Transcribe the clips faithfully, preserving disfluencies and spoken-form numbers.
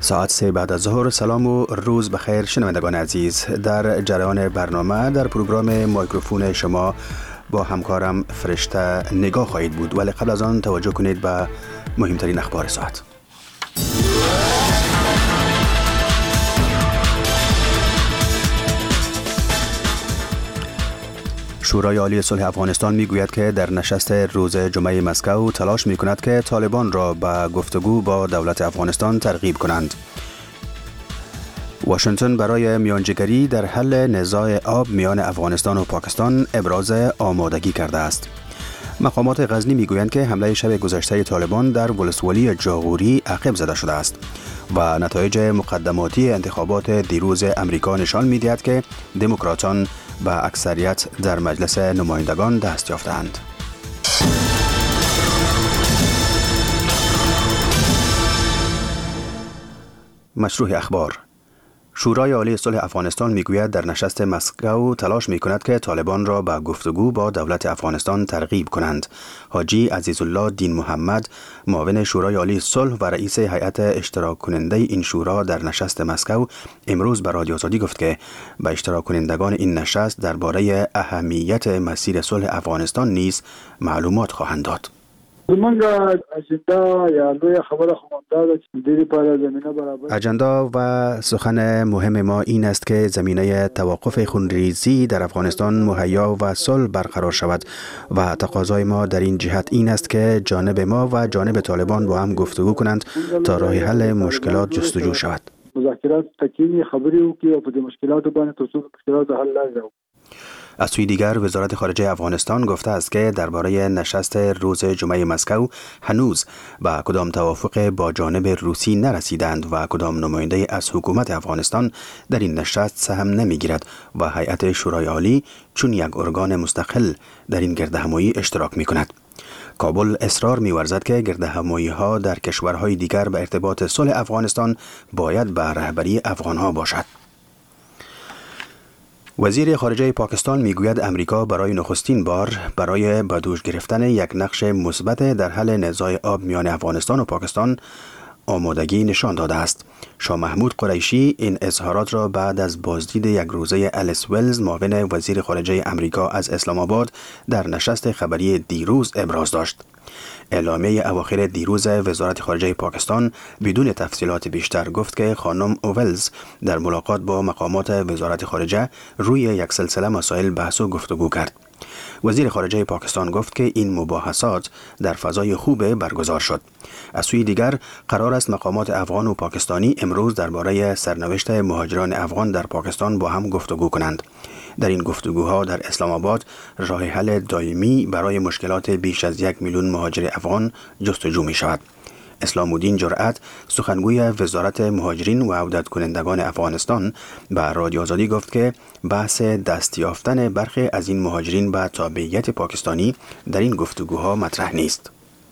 ساعت سه بعد از ظهر. سلام و روز بخیر شنوندگان عزیز. در جریان برنامه در پروگرام مایکروفون شما با همکارم فرشته نگاه خواهید بود، ولی قبل از آن توجه کنید به مهمترین اخبار ساعت. شورای عالی صلح افغانستان میگوید که در نشست روز جمعه مسکو تلاش میکند که طالبان را به گفتگو با دولت افغانستان ترغیب کنند. واشنگتن برای میانجیگری در حل نزاع آب میان افغانستان و پاکستان ابراز آمادگی کرده است. مقامات غزنی میگویند که حمله شب گذشته طالبان در ولسوالی جاغوری عقب زده شده است و نتایج مقدماتی انتخابات دیروز امریکا نشان می‌دهد که دموکراتان به اکثریت در مجلس نمایندگان دست یافتند. مشروع اخبار. شورای عالی صلح افغانستان میگوید در نشست مسکو تلاش میکند که طالبان را به گفتگو با دولت افغانستان ترغیب کنند. حاجی عزیزالله دین محمد، معاون شورای عالی صلح و رئیس هیئت اشتراک کننده این شورا در نشست مسکو، امروز به رادیو آزادی گفت که به اشتراک کنندگان این نشست درباره اهمیت مسیر صلح افغانستان نیز معلومات خواهند داد. زمونږ اجندا یا لوی خبره خو همدا چې د دې لپاره زمینه برابر. اجندا و سخن مهم ما این است که زمینه توقف خونریزی در افغانستان مهیا و صلح برقرار شود و تقاضای ما در این جهت این است که جانب ما و جانب طالبان با هم گفتگو کنند تا راه حل مشکلات جستجو شود. مذاکرات تکیه خبرې وکړي او په دې مشکلاتو باندې تر څو مشکلات حل لارې. از سوی دیگر وزارت خارجه افغانستان گفته است که درباره نشست روز جمعه مسکو هنوز به کدام توافق با جانب روسی نرسیدند و کدام نماینده از حکومت افغانستان در این نشست سهم نمیگیرد و هیئت شورای عالی چون یک ارگان مستقل در این گردهمایی اشتراک می کند. کابل اصرار می‌ورزد که گردهمایی ها در کشورهای دیگر به ارتباط صلح افغانستان باید به رهبری افغان‌ها باشد. وزیر خارجه پاکستان میگوید امریکا برای نخستین بار برای به دوش گرفتن یک نقش مثبت در حل نزاع آب میان افغانستان و پاکستان آمادگی نشان داده است. شاه محمود قریشی این اظهارات را بعد از بازدید یک روزه الیس ولز، معاون وزیر خارجه امریکا از اسلام آباد، در نشست خبری دیروز ابراز داشت. اعلامیه اواخر دیروز وزارت خارجه پاکستان بدون تفصیلات بیشتر گفت که خانم اولز در ملاقات با مقامات وزارت خارجه روی یک سلسله مسائل بحث و گفتگو کرد. وزیر خارجه پاکستان گفت که این مباحثات در فضای خوب برگزار شد. از سوی دیگر قرار است مقامات افغان و پاکستانی امروز درباره سرنوشت مهاجران افغان در پاکستان با هم گفتگو کنند. در این گفتگوها در اسلام آباد راه حل دائمی برای مشکلات بیش از یک میلیون مهاجر افغان جستجو می شود. اسلام الدین جرأت، سخنگوی وزارت مهاجرین و عودت کنندگان افغانستان، به رادیو آزادی گفت که بحث دست یافتن برخی از این مهاجرین به تابعیت پاکستانی در این گفتگوها مطرح نیست.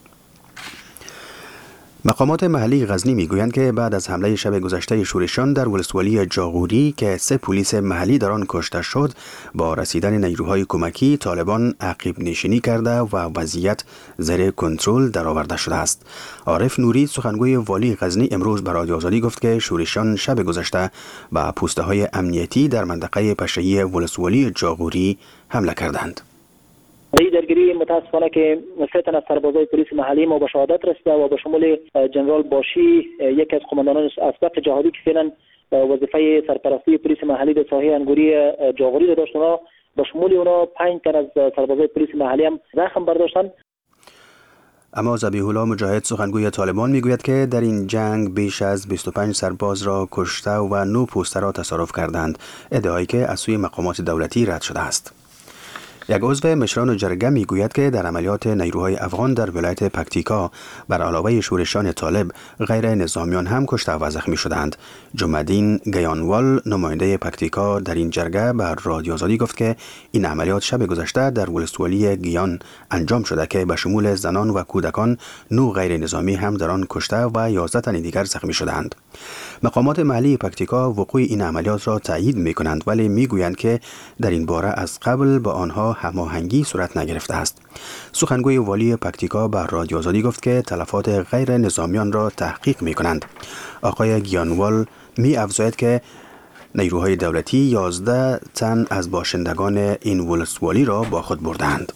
مقامات محلی غزنی میگویند که بعد از حمله شب گذشته شورشیان در ولسوالی جاغوری که سه پلیس محلی در آن کشته شد، با رسیدن نیروهای کمکی طالبان عقب نشینی کرده و وضعیت زیر کنترل درآورده شده است. عارف نوری، سخنگوی والی غزنی، امروز به رادیو آزادی گفت که شورشیان شب گذشته به پوسته‌های امنیتی در منطقه پشه‌ای ولسوالی جاغوری حمله کردند. این درگیری متاسفانه که سه تن از سربازای پلیس محلی ما به شهادت رسیده و به شمول جنرال باشی، یکی از قماندانان اسبق جهادی که فعلا وظیفه سرپرستی پلیس محلی در ساحه انگوری جاغوری را داشتن، به شمول اونا پنج تن از سربازای پلیس محلی هم زخم برداشتن. اما ذبیح الله مجاهد، سخنگوی طالبان، میگوید که در این جنگ بیش از بیست و پنج سرباز را کشته و نه پوسته را تصرف کردند، ادعایی که از سوی مقامات دولتی رد شده است. یک عضو مشران جرگه میگوید که در عملیات نیروهای افغان در ولایت پکتیکا بر علاوه شورشیان طالب غیر نظامیان هم کشته و زخمی شدند. جمع‌الدین گیانوال، نماینده پکتیکا، در این جرگه بر رادیو آزادی گفت که این عملیات شب گذشته در ولسوالی گیان انجام شده که به شمول زنان و کودکان نه غیر نظامی هم در آن کشته و یازده تن دیگر زخمی شدند. مقامات محلی پکتیکا وقوع این عملیات را تایید می‌کنند، ولی میگویند که در این باره از قبل با آنها آنها هماهنگی صورت نگرفته است. سخنگوی والی پکتیکا بر رادیو آزادی گفت که تلفات غیر نظامیان را تحقیق می کنند. آقای گیانوال می افزاید که نیروهای دولتی یازده تن از باشندگان این ولسوالی را با خود بردند.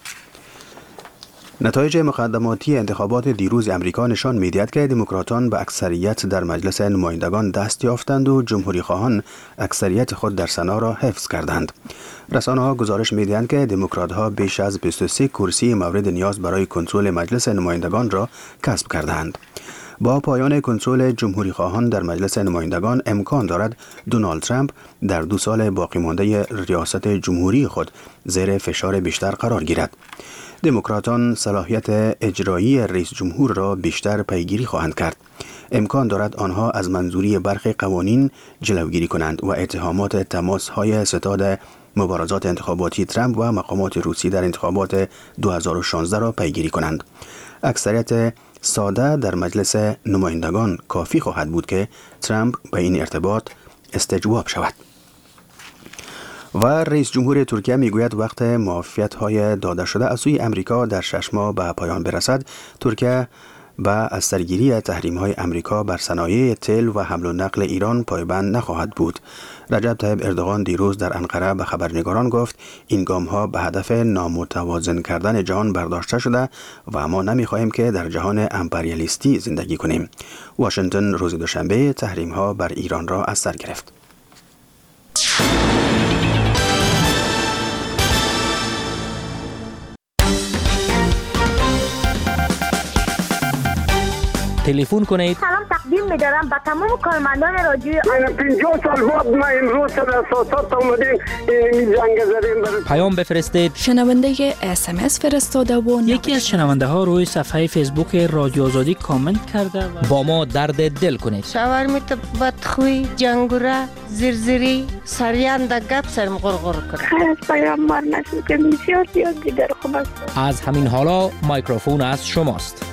نتایج مقدماتی انتخابات دیروز امریکا نشان می‌دهد که دموکراتان به اکثریت در مجلس نمایندگان دست یافتند و جمهوری خواهان اکثریت خود در سنا را حفظ کردند. رسانه‌ها گزارش می‌دهند که دموکرات‌ها بیش از بیست و سه کرسی مورد نیاز برای کنترل مجلس نمایندگان را کسب کردند. با پایان کنترل جمهوری خواهان در مجلس نمایندگان امکان دارد دونالد ترامپ در دو سال باقی مانده ریاست جمهوری خود زیر فشار بیشتر قرار گیرد. دموکراتان صلاحیت اجرایی رئیس جمهور را بیشتر پیگیری خواهند کرد. امکان دارد آنها از منظوری برخی قوانین جلوگیری کنند و اتهامات تماس‌های ستاد مبارزات انتخاباتی ترامپ و مقامات روسی در انتخابات دو هزار و شانزده را پیگیری کنند. اکثریت ساده در مجلس نمایندگان کافی خواهد بود که ترامپ به این ارتباط استجواب شود. و رئیس جمهور ترکیه میگوید وقت معافیت‌های داده شده از سوی امریکا در شش ماه به پایان برسد، ترکیه به از سرگیری تحریم‌های امریکا بر صنایع تیل و حمل و نقل ایران پایبند نخواهد بود. رجب طیب اردوغان دیروز در انقره به خبرنگاران گفت این گام‌ها به هدف نامتوازن کردن جهان برداشته شده و ما نمی‌خواهیم که در جهان امپریالیستی زندگی کنیم. واشنگتن روز دوشنبه تحریم‌ها بر ایران را از سر گرفت. تلفن کنید. سلام تقدیم می‌دارم به تمام کارمندان رادیو. من پنجاه سال بعد ما امروز در اساسات اومدیم این جنگ زدیم. پیام بفرستید. شنونده اس ام اس فرستاده و یکی از شنونده ها روی صفحه فیسبوک رادیو آزادی کامنت کرده و با ما درد دل کنید. شاورمیت بدخوی، جنگوره، زرزری، سریان در گپ سرم غرغر کنه. خیر از پیامبر نشد که بسیار زیاد دیگر خوب است. از همین حالا میکروفون از شماست.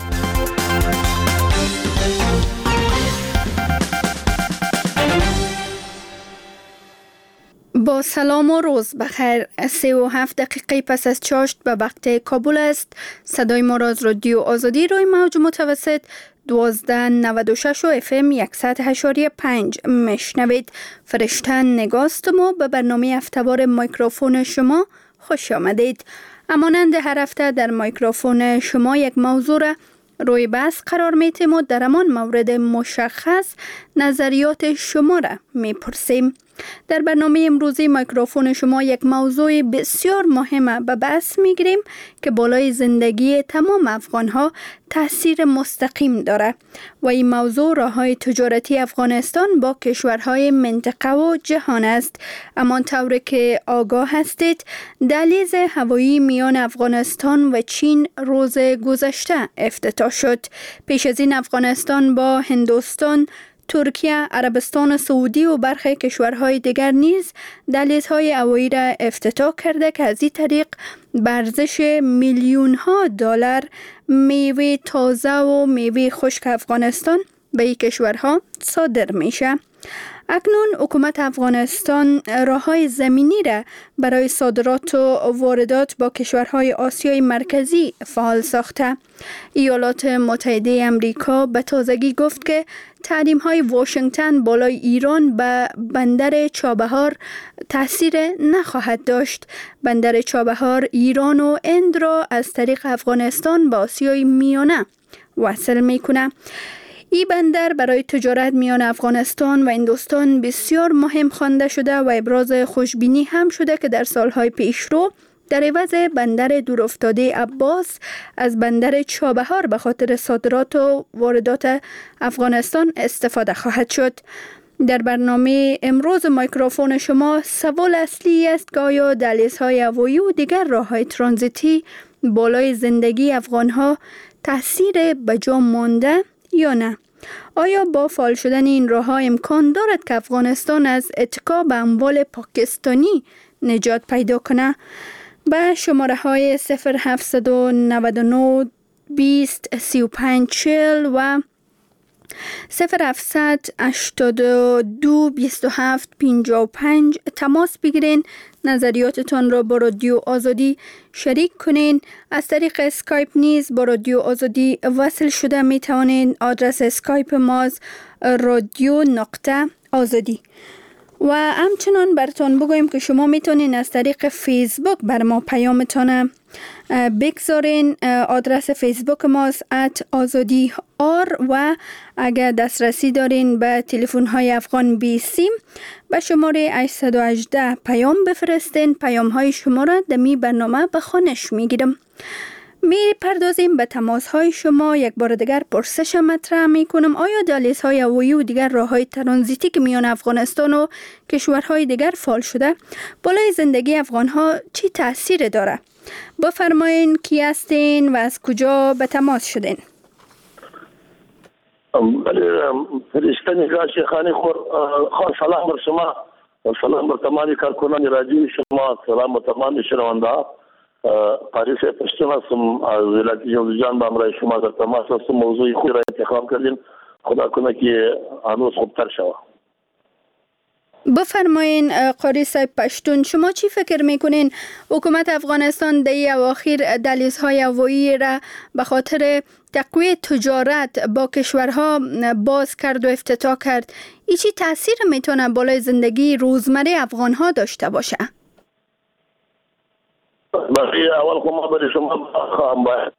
با سلام و روز بخیر. سه و هفت دقیقه پس از چاشت به وقت کابل است. صدای ما را از رادیو آزادی روی موج متوسط دوازده نود و شش و اف ام صد و هشت و پنج میشنوید. فرشتن نگاست ما به برنامه هفته‌وار میکروفون شما خوش آمدید. همانند هر هفته در میکروفون شما یک موضوع را روی بحث قرار میتیم و در همان مورد مشخص نظریات شما را میپرسیم. در برنامه امروزی میکروفون شما یک موضوع بسیار مهم به بحث میگیریم که بالای زندگی تمام افغانها تاثیر مستقیم داره و این موضوع راههای تجارتی افغانستان با کشورهای منطقه و جهان است. اما طوری که آگاه هستید دهلیز هوایی میان افغانستان و چین روز گذشته افتتاح شد. پیش از این افغانستان با هندوستان، ترکیه، عربستان سعودی و برخی کشورهای دیگر نیز دهلیزهای هوایی را افتتاح کرده که از این طریق به ارزش میلیون ها دلار میوه تازه و میوه خشک افغانستان به این کشورها صادر میشه. اکنون حکومت افغانستان راههای زمینی را برای صادرات و واردات با کشورهای آسیای مرکزی فعال ساخته. ایالات متحده امریکا به تازگی گفت که تحریم‌های واشنگتن بالای ایران به بندر چابهار تاثیر نخواهد داشت. بندر چابهار ایران و هند را از طریق افغانستان به آسیای میانه وصل میکنه. این بندر برای تجارت میان افغانستان و هندوستان بسیار مهم خوانده شده و ابراز خوشبینی هم شده که در سالهای پیشرو در عوض بندر دورافتاده عباس از بندر چابهار به خاطر صادرات و واردات افغانستان استفاده خواهد شد. در برنامه امروز میکروفون شما سوال اصلی است که آیا دهلیزهای هوایی و دیگر راههای ترانزیتی بالای زندگی افغانها تاثیر بجا مانده یا نه؟ آیا با فعال شدن این راه‌ها امکان دارد که افغانستان از اتکا به اموال پاکستانی نجات پیدا کنه؟ به شماره های صفر هفت نه نه بیست سی و پنج چهل و صفر هفتصد هشتاد و دو بیست و هفت پنجاه و پنج تماس بگیرین نظریاتتان را با رادیو آزادی شریک کنین. از طریق اسکایپ نیز با رادیو آزادی وصل شده می توانین. آدرس اسکایپ ماز رادیو نقطه آزادی. و همچنان براتون بگویم که شما میتونین از طریق فیسبوک بر ما پیامتان بگذارین. آدرس فیسبوک ماست ات آزادی آر و اگر دسترسی دارین به تلفن های افغان بی سیم به شماره هشت یک هشت پیام بفرستین. پیام های شما را دمی برنامه به خوانش میگیرم. می پردازیم به تماس های شما. یک بار دیگر پرسش مطرح می کنم: آیا دهلیز های هوایی و دیگر راه های ترانزیتی که میان افغانستان و کشورهای دیگر فعال شده بالای زندگی افغان ها چی تاثیر داره؟ بفرمایین کی هستین و از کجا به تماس شدین؟ بله، فرشته نگاه شیخانی خور خواهر سلام بر شما، سلام بر تمامی کارکنان رادیو شما، سلام بر تمامی شنونده. پاریس پشتون هستم از ولایت جوزجان به همراه شما در تماس هستم. موضوع خوبی را انتخاب کردین، خدا کنه که هنوز خوبتر شود. بفرمایین قاری صاحب پشتون، شما چی فکر میکنین حکومت افغانستان در اواخر دهلیزهای هوایی را به خاطر تقویت تجارت با کشورها باز کرد و افتتاح کرد؟ این چی تاثیر میتونه بالای زندگی روزمره افغانها داشته باشه؟ برای اول خو ما برای شما خواهم باید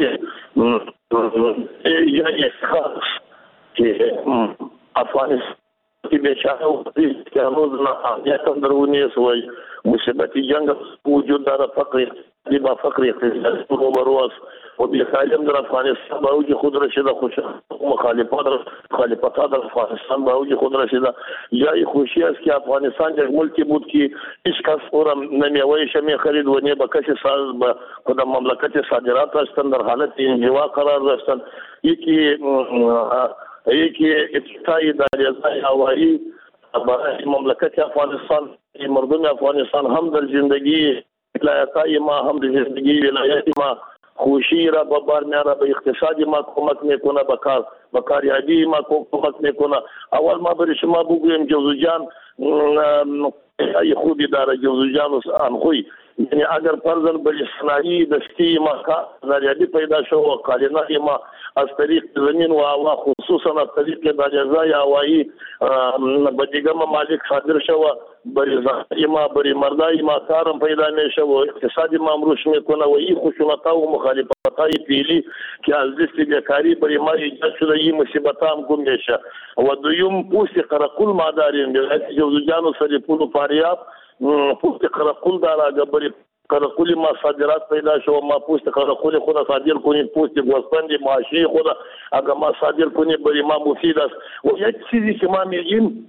یک خاص که افغانستان که بیچاره و که هنوز امنیت اندرونی است و مصیبت جنگ وجود داره، فقر با فقر اقتصادی روبرو است و بی‌تعلیم در افغانستان با اوج خود رسیده. خوش مخالفات مخالفات در افغانستان با اوج خود رسیده. جای خوشی است که افغانستان یک ملکی بود که هیچ کس او را نمی‌وایش می‌خرید و نه به کسی ساز به خود مملکت صادرات هستند، در حالت انزوا قرار داشتند. یکی یکی ابتدای دریازهای هوایی برای مملکت افغانستان، مردم افغانستان هم در زندگی ولایت‌های ما هم در زندگی ولایت ما خوشی را به بار میاره، به اقتصادی ما کمک میکنه، به کار به کاریابی ما کمک میکنه. اول ما برای شما بگویم جوزجان ای خوبی داره، جوزجان انخوی، یعنی اگر فرضاً برای صنایع دستی ما کاریابی پیدا شو و کارینای ما از طریق زمین و هوا خصوصا از طریق دریازهای هوایی به دیگر ممالک صادر شو، برای زنای ما برای مردای ما کارم پیدا میشه و اقتصادی ما روش میکنه و این خشونت‌ها و مخالفت‌های فعلی که از دست بیکاری برای ما ایجاد شده این مصیبت‌ها هم گم میشه. و دویم پوست قرقل ما داریم، ولایت جوزجان و سریپول و فاریاب پوست قرقل داره. اگر برای قرقل ما صادرات پیدا شو، ما پوست قرقل خود صادر کنیم، پوست گوسفند ماشی خود اگر ما صادر کنیم برای ما مفید است. و یک چیزی که ما میگیم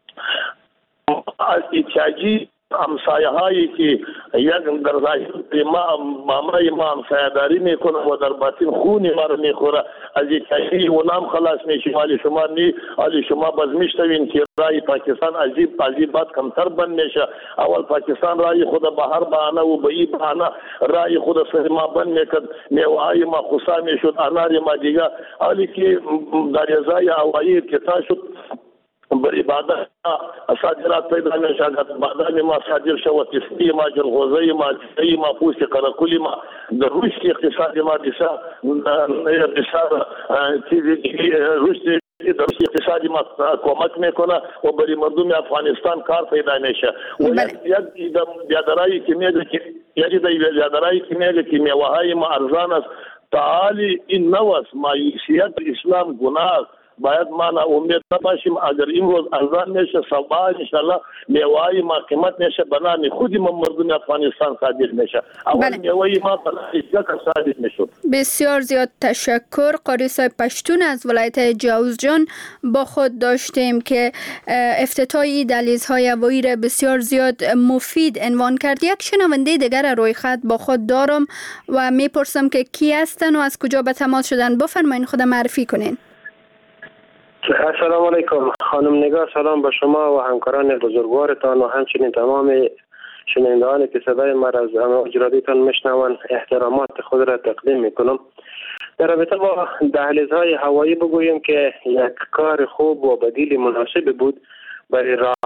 از ایچاجی همسایه هایی که یک در ظاهر ما مامای ما همسایه داری میکنه و در باطن خون ما رو میخوره، از ایچاجی اونام خلاص میشه. حالی شما نی حالی شما باز میشتوین که رای پاکستان عجیب عجیب بات کمتر بند میشه. اول پاکستان رای خود به هر بهانه و به این بهانه رای خود سر ما بند میکرد، میوهای ما خسا میشد، انار ما دیگه. حالی که دریازهای هوایی افتتاح شد برای بعد صادرات پیدا میشه، بعد ما صادر شو تستی ما جلغوزی ما جایی ما پوست قرقلی ما در رشد اقتصادی ما بسیار بسیار چیزی رشد در اقتصادی ما کمک میکنه و برای مردم افغانستان کار پیدا میشه. و یک بیادرایی که میگه که یک بیادرایی که میگه که میوه‌های ما ارزان است، تعالی این نوست معیشت اسلام گناه باید ما نا امید نباشیم. اگر این روز ارزان میشه صبح انشالله میوه‌های ما قیمت میشه، بنام خودی ما مردم افغانستان صادر میشه. اول میوه‌های ما بنام صادر میشه. بسیار زیاد تشکر. قاری صاحب پشتون از ولایت جوزجان با خود داشتیم که افتتاحی دهلیزهای هوایی را بسیار زیاد مفید عنوان کرد. یک شنونده دیگر روی خط با خود دارم و میپرسم که کی هستن و از کجا به تماس شدن. بفرمایید خود معرفی کنین. السلام علیکم خانم نگاه، سلام به شما و همکاران بزرگوارتان و همچنین تمام شنوندگانی که صدای ما را از اجرادیتان میشنوند احترامات خود را تقدیم میکنم. در رابطه با دهلیزهای هوایی بگویم که یک کار خوب و بدیل مناسب بود برای راه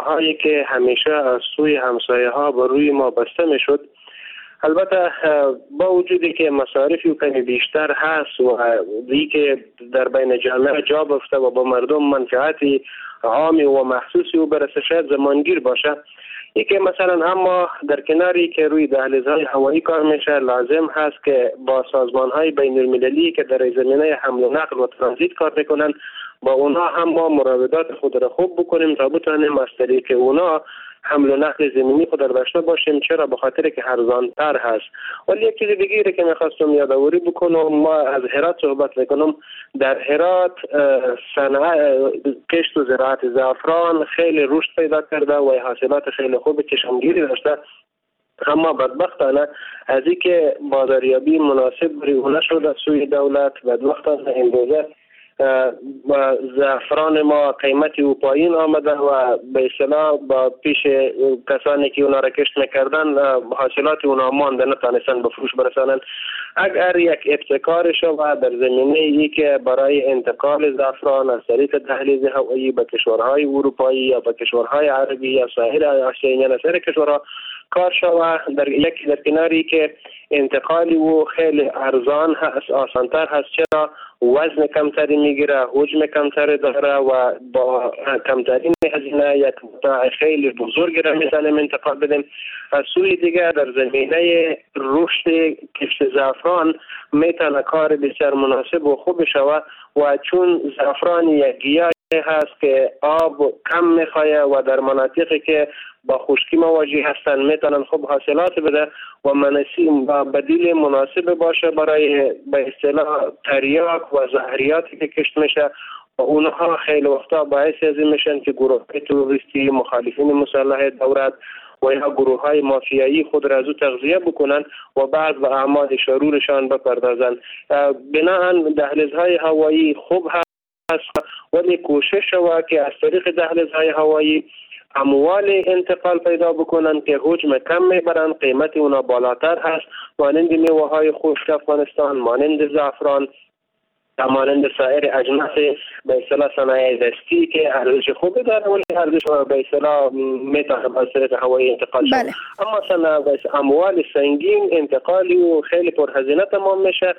راههایی که همیشه از سوی همسایه ها بر روی ما بسته می شد. البته با وجودی که مصارفی کمی بیشتر هست و دی که در بین جامعه جا بفته و با مردم منفعتی عامی و مخصوصی و برسه شاید زمانگیر باشه، یکی مثلا اما در کناری که روی دهلیزهای هوایی کار میشه لازم هست که با سازمانهای بین المللی که در زمینه حمل و نقل و ترانزیت کار میکنن با اونا هم ما مراودات خود را خوب بکنیم تا بتونیم از طریق اونا حمل و نقل زمینی خود را داشته باشیم، چرا؟ به خاطر که ارزان‌تر هست. ولی یک چیز دیگه که می‌خواستم یادآوری بکنم، ما از هرات صحبت میکنم. در هرات صنعت کشت و زراعت زعفران خیلی رشد پیدا کرده و حاصلات خیلی خوب چشمگیری داشته، اما بدبختانه از اینکه بازاریابی مناسب برای اون نشد از سوی دولت، بدبختانه امروزه و زعفران ما قیمتی و پایین آمده و به اصطلاح با پیش کسانی که اونا را کشت میکردن حاصلات اونا مانده، نتانستن به فروش برسانند. اگر یک ابتکار شود در زمینه ای که برای انتقال زعفران از طریق دهلیز هوایی به کشورهای اروپایی یا به کشورهای عربی یا ساحل آسیایی یا سایر کشورها کار شود، در یک در کناری که انتقالی و خیلی ارزان هست، آسانتر هست، چرا؟ وزن کمتری میگیره، حجم کمتری داره و با کمترین هزینه یک مقطع خیلی بزرگی را میتونیم انتقال بدیم. از سوی دیگر در زمینه رشد کشت زعفران میتونه کار بسیار مناسب و خوب شود و چون زعفران یک گیاه هست که آب کم میخواه و در مناطقی که با خشکی مواجه هستن میتونن خوب حاصلات بده و مناسب و بدیل مناسب باشه برای به اصطلاح تریاک و زهریاتی که کشت میشه و اونها خیلی وقتا باعث از این میشن که گروه تروریستی، مخالفین مسلح دولت و یا گروه های مافیایی خود را از او تغذیه بکنن و بعد به اعمال شرورشان بپردازن. بناهن دهلیزهای هوایی خوب هست ولی کوشش شود که از طریق دهلیزهای هوایی اموال انتقال پیدا بکنن که حجم کم میبرن، قیمت اونا بالاتر هست، مانند میوه های خشک افغانستان، مانند زعفران، مانند سایر اجناس به اصطلاح صنایع دستی که ارزش خوبی داره ولی ارزش به اصطلاح میتونه از طریق هوایی انتقال شد. بله. اما صنایع اموال سنگین انتقالی و خیلی پرهزینه تمام میشه،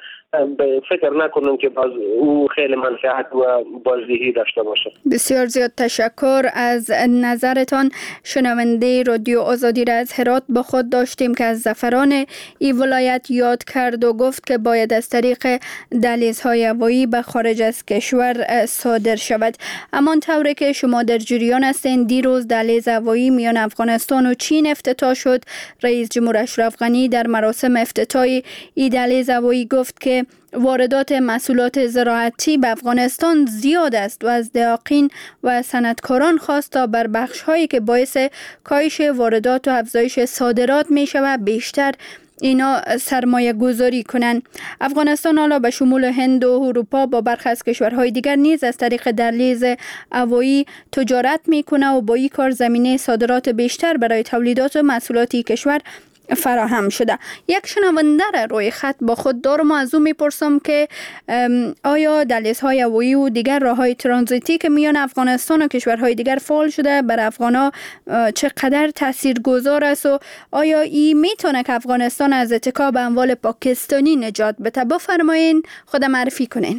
فکر نکنم که باز او خیلی منفعت و بازدهی داشته باشه. بسیار زیاد تشکر از نظرتان. شنونده رادیو آزادی را از هرات با خود داشتیم که از زعفران این ولایت یاد کرد و گفت که باید از طریق دهلیزهای هوایی به خارج از کشور صادر شود. اما طوری که شما در جریان هستین، دیروز دهلیز هوایی میان افغانستان و چین افتتاح شد. رئیس جمهور اشرف غنی در مراسم افتتاح این دهلیز هوایی گفت که واردات محصولات زراعتی به افغانستان زیاد است و از دهقان و صنعتکاران خواست تا بر بخش‌هایی که باعث کاهش واردات و افزایش صادرات می شود بیشتر اینا سرمایه گذاری کنند. افغانستان حالا به شمول هند و اروپا با برخی از کشورهای دیگر نیز از طریق دهلیز هوایی تجارت میکنه و با این کار زمینه صادرات بیشتر برای تولیدات و محصولاتی کشور فراهم شده. یک شنونده را روی خط با خود دارم و از او میپرسم که آیا دهلیزهای هوایی و دیگر راههای ترانزیتی که میان افغانستان و کشورهای دیگر فعال شده بر افغانا چقدر تاثیرگذار است و آیا این میتونه که افغانستان از اتکا به اموال پاکستانی نجات بده؟ بفرمایین خود معرفی کنین.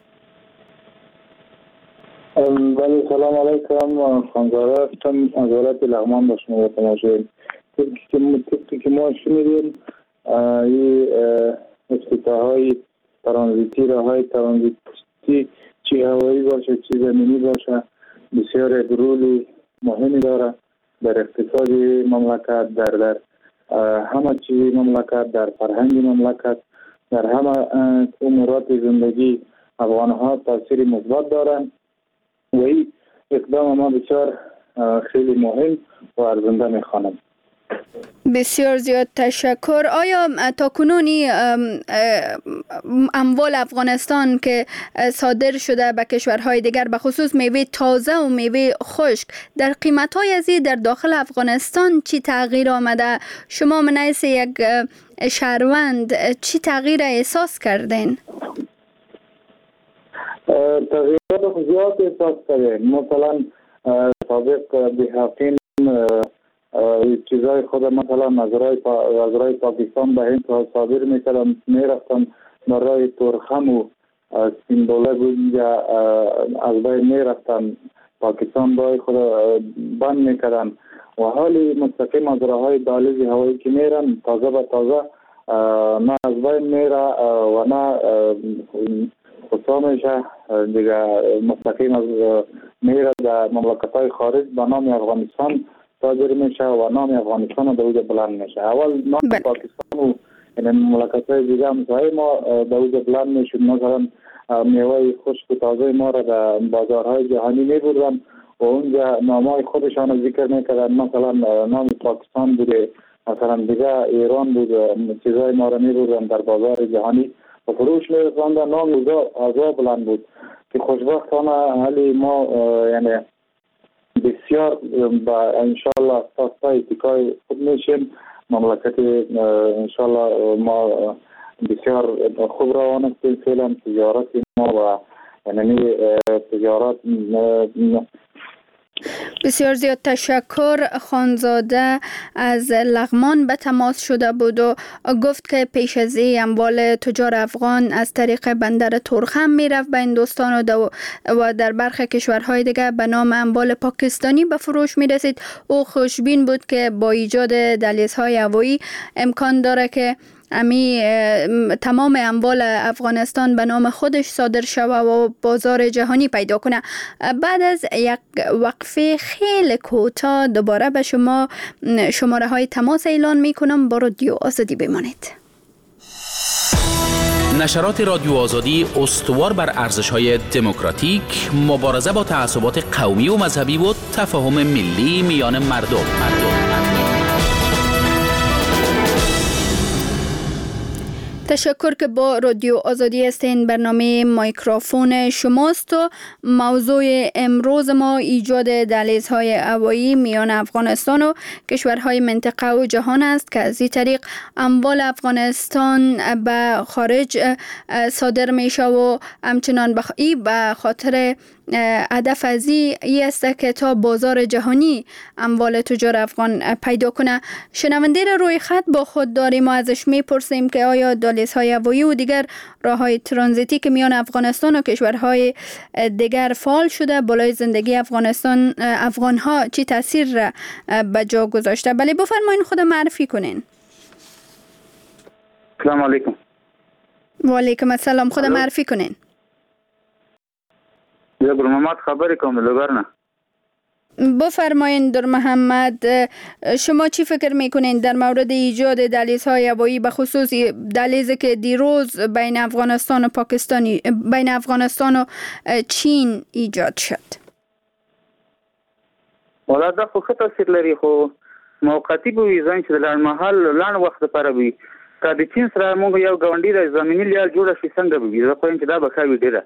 بله، سلام علیکم. خانزاده هستم از ولایت لغمان با شما تماشایید. طبقی که ما شنیدیم این افتتاح های ترانزیتی، راه های ترانزیتی چی هوایی باشه چی زمینی باشه بسیار رول مهمی داره در اقتصاد مملکت، در در همه چیز مملکت، در فرهنگ مملکت، در همه امورات زندگی افغان ها تاثیر مثبت دارن و این اقدام ما بسیار خیلی مهم و ارزنده میخوانم. بسیار زیاد تشکر. آیا تا کنونی اموال افغانستان که صادر شده به کشورهای دیگر به خصوص میوه تازه و میوه خشک در قیمت‌های ازی در داخل افغانستان چی تغییر آمده؟ شما من حیث یک شهروند چی تغییر احساس کردین؟ تغییرات زیاد احساس کردین. مثلا سابق دهقان چیزای خود مثلا از رای پا... از رای پاکستان به هند صادر میکردن، میرفتن برای تورخم و سیمبوله بود یا از بین میرفتن، پاکستان برای خود بند میکردن و حالی مستقیم از راه های دهلیز هوایی که میرن تازه به تازه نه از بین میره و نه خصوصا میشه دیگه مستقیم از میره در مملکت های خارج به نام افغانستان صادر میشه و نام افغانستان رو دوجه بلند میشه. اول نام پاکستان و این مملکت های دیگه همسایه ما دوجه بلند میشد. مثلا میوه خشک و تازه ما را در بازارهای جهانی میبردن و اونجا نامای خودشان رو ذکر میکردن، مثلا نام پاکستان بوده، مثلا دیگه ایران بود، چیزای ما را میبردن در بازار جهانی و فروش میرساندن، نام اوضاع بلند بود که خوشبختانه حالی ما یعنی بسیار با انشالله ساستا اتکای خود میشیم. مملکت انشالله ما بسیار خوب روان است فعلا تجارت ما و یعنی تجارت. بسیار زیاد تشکر. خانزاده از لغمان به تماس شده بود و گفت که پیش از این اموال تجار افغان از طریق بندر تورخم میرفت به هندوستان و در برخی کشورهای دیگر به نام اموال پاکستانی به فروش میرسید. او خوشبین بود که با ایجاد دهلیزهای هوایی امکان داره که امی تمام اموال افغانستان به نام خودش صادر شوه و بازار جهانی پیدا کنه. بعد از یک وقفه خیلی کوتاه دوباره به شما شماره های تماس اعلان می کنم. با رادیو آزادی بمانید. نشرات رادیو آزادی استوار بر ارزش‌های دموکراتیک، مبارزه با تعصبات قومی و مذهبی و تفاهم ملی میان مردم. مردم. تشکر که با رادیو آزادی هستین. برنامه مایکروفون شماست و موضوع امروز ما ایجاد دهلیزهای هوایی میان افغانستان و کشورهای منطقه و جهان است که از این طریق اموال افغانستان به خارج صادر میشه و همچنان بخ... به خاطر هدف از این است که تا بازار جهانی اموال تجار افغان پیدا کنه. شنونده را روی خط با خود داریم و ازش میپرسیم که آیا دهلیزهای هوایی و دیگر راههای ترانزیتی که میان افغانستان و کشورهای دیگر فعال شده بالای زندگی افغانستان افغان ها چی تاثیر را به جا گذاشته؟ بله بفرمایید خود معرفی کنین. سلام علیکم. و علیکم السلام. خود معرفی کنین. یا در محمد خبری کوم لګرنه. بفرمایید در محمد، شما چی فکر میکنین در مورد ایجاد دهلیزهای هوایی به خصوص دهلیزی که دیروز بین افغانستان و پاکستانی بین افغانستان و چین ایجاد شد؟ ولا دا خو ښه تاثیر لري خو موقتی به وي ځان چې د لنډمهال لنډ وخت لپاره وي. که د چین سره موږ یو ګاونډي د زمیني لیال جوړه شي څنګه به وي؟ زه خو یم چې دا به ښه وي ډېره.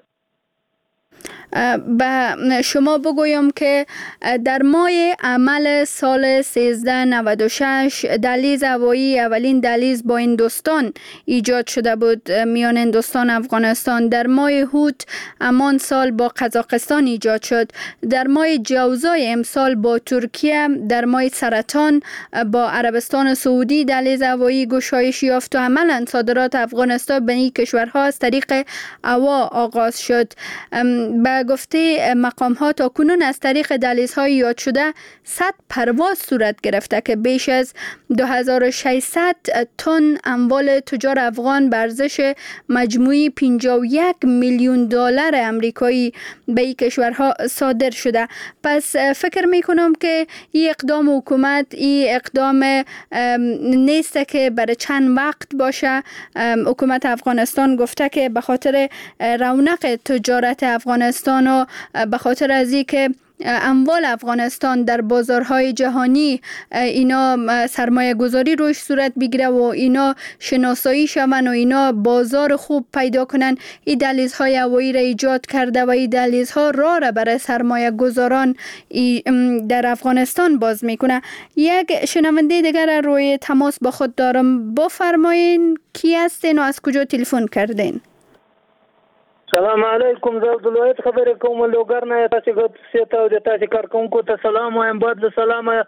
به شما بگویم که در ماه عمل سال سیزده نود و شش دهلیز هوایی اولین دهلیز با هندوستان ایجاد شده بود میان هندوستان و افغانستان. در ماه هوت همان سال با قزاقستان ایجاد شد. در ماه جوزای امسال با ترکیه. در ماه سرطان با عربستان سعودی دهلیز هوایی گشایش یافت و عملاً صادرات افغانستان به این کشورها از طریق هوا آغاز شد. به گفته مقام ها تا کنون از طریق دهلیزهای یاد شده صد پرواز صورت گرفته که بیش از دو هزار و ششصد تن اموال تجار افغان به ارزش مجموعی پنجاه و یک میلیون دلار امریکایی به این کشورها صادر شده. پس فکر می کنم که این اقدام حکومت این اقدام نیست که برای چند وقت باشه. حکومت افغانستان گفته که به خاطر رونق تجارت افغانستان و به خاطر از اینکه اموال افغانستان در بازارهای جهانی اینا سرمایه گذاری روش صورت بگیره و اینا شناسایی شون و اینا بازار خوب پیدا کنن، این دهلیزهای هوایی را ایجاد کرده و این دهلیزها راه را برای سرمایه گذاران در افغانستان باز میکنه. یک شنونده دیگر روی تماس با خود دارم. بفرمایین کی هستین و از کجا تلفن کردین؟ سلام علیکم. زه عبدالواحد خبرې کوم لوګر نه. تاسو ګټ سیته او د تاسو کارکونکو ته سلام وایم. بعد له سلامه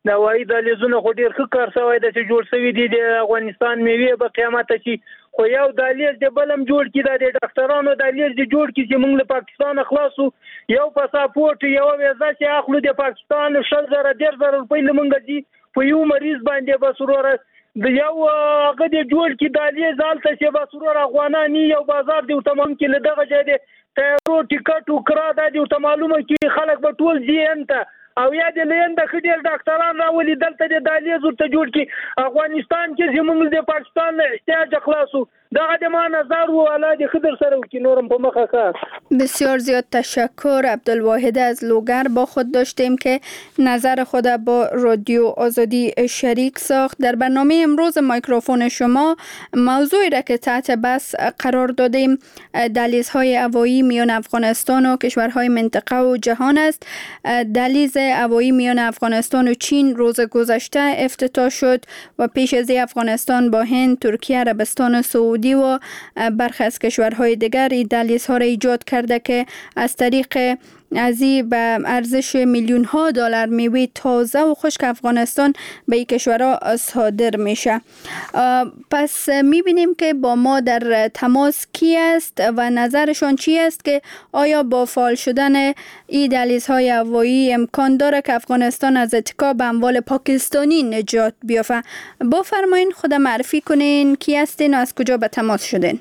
د هوایي دهلیزونه خو ډېر ښه کار شوی دی چې جوړ شوي دي د افغانستان میوې به قیامته شي خو یو دهلیز د بل هم جوړ کړي دا د ډاکټرانو دهلیز دې جوړ کړي چې موږ له پاکستانه خلاصو یو پاسپورټ یو ویزه چې اخلو د پاکستان شل زره ډېر زره روپۍ له موږ دي په یو مریض باندې بس وروره د یو هغه دې جوړ کړي دهلیز هلته چې بس وروره افغانان یو بازار دې ورته مهم کړي له دغه ځای د تیارو ټیکټ و کرا دا دې ورته معلومه کړي خلک به ټول ځي هلته او یا د لین د خډیر ډاکټران راولي دلته د دهلیز ورته جوړ کی افغانستان کې زموږ د پاکستان له احتیاج خلاصو دغه د ما نظر و اعلی د خضر سره وکي نورم په مخه کا بسیار زیاد تشکر. عبدالواحد از لوگر با خود داشتیم که نظر خود با رادیو آزادی شریک ساخت. در برنامه امروز میکروفون شما موضوعی را که تحت بحث قرار دادیم دهلیزهای هوایی میان افغانستان و کشورهای منطقه و جهان است. دهلیز هوایی میان افغانستان و چین روز گذشته افتتاح شد و پیش از افغانستان با هند، ترکیه، عربستان سعودی و برخی از کشورهای دیگر این دهلیزها را ایجاد کرده که از طریق ازی به ارزش میلیون ها دلار میوه تازه و خشک افغانستان به این کشورها صادر میشه. پس میبینیم که با ما در تماس کی است و نظرشان چی است که آیا با فعال شدن این دهلیزهای هوایی امکان داره که افغانستان از اتکا به اموال پاکستانی نجات بیافته. بفرمایین خود معرفی کنین کی هستین و از کجا به تماس شدین؟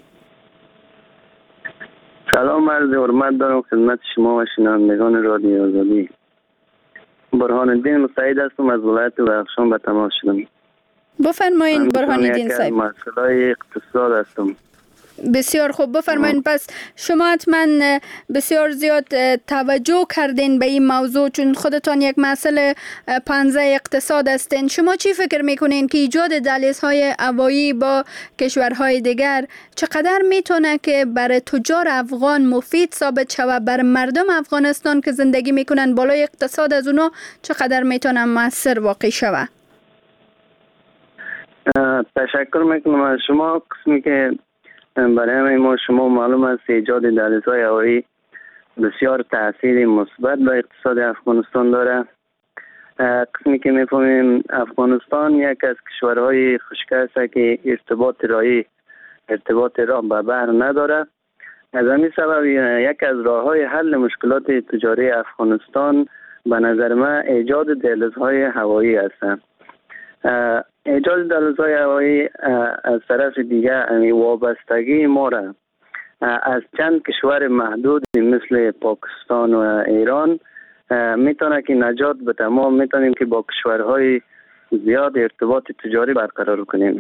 سلام عرض حرمت دارم خدمت شما و شنوندگان رادیو آزادی. برهان الدین مسعید هستم از ولایت بدخشان به تماس شدم. بفرمایین برهان الدین صاحب. من مسئله اقتصاد هستم. بسیار خوب بفرمایین. پس شما حتما بسیار زیاد توجه کردین به این موضوع چون خودتان یک مسئله پنزه اقتصاد هستین. شما چی فکر میکنین که ایجاد دهلیزهای هوایی با کشورهای دیگر چقدر میتونه که برای تجار افغان مفید ثابت شود، بر مردم افغانستان که زندگی میکنن بالای اقتصاد از اونا چقدر میتونه مؤثر واقع شود؟ تشکر میکنم از شما. قسمی که برای ما شما معلوم است ایجاد دهلیزهای هوایی بسیار تاثیر مثبت به اقتصاد افغانستان داره. قسمی که میفهمیم افغانستان یک از کشورهای خشک است که ارتباط راهی ارتباط راه به بحر نداره. از همین سبب یک از راههای حل مشکلات تجاری افغانستان به نظر من ایجاد دهلیزهای هوایی است. ایجاد دهلیزهای هوایی از طرف دیگه وابستگی ما را از چند کشور محدود مثل پاکستان و ایران میتونه که نجات به تمام میتونیم که با کشورهای زیاد ارتباط تجاری برقرار کنیم.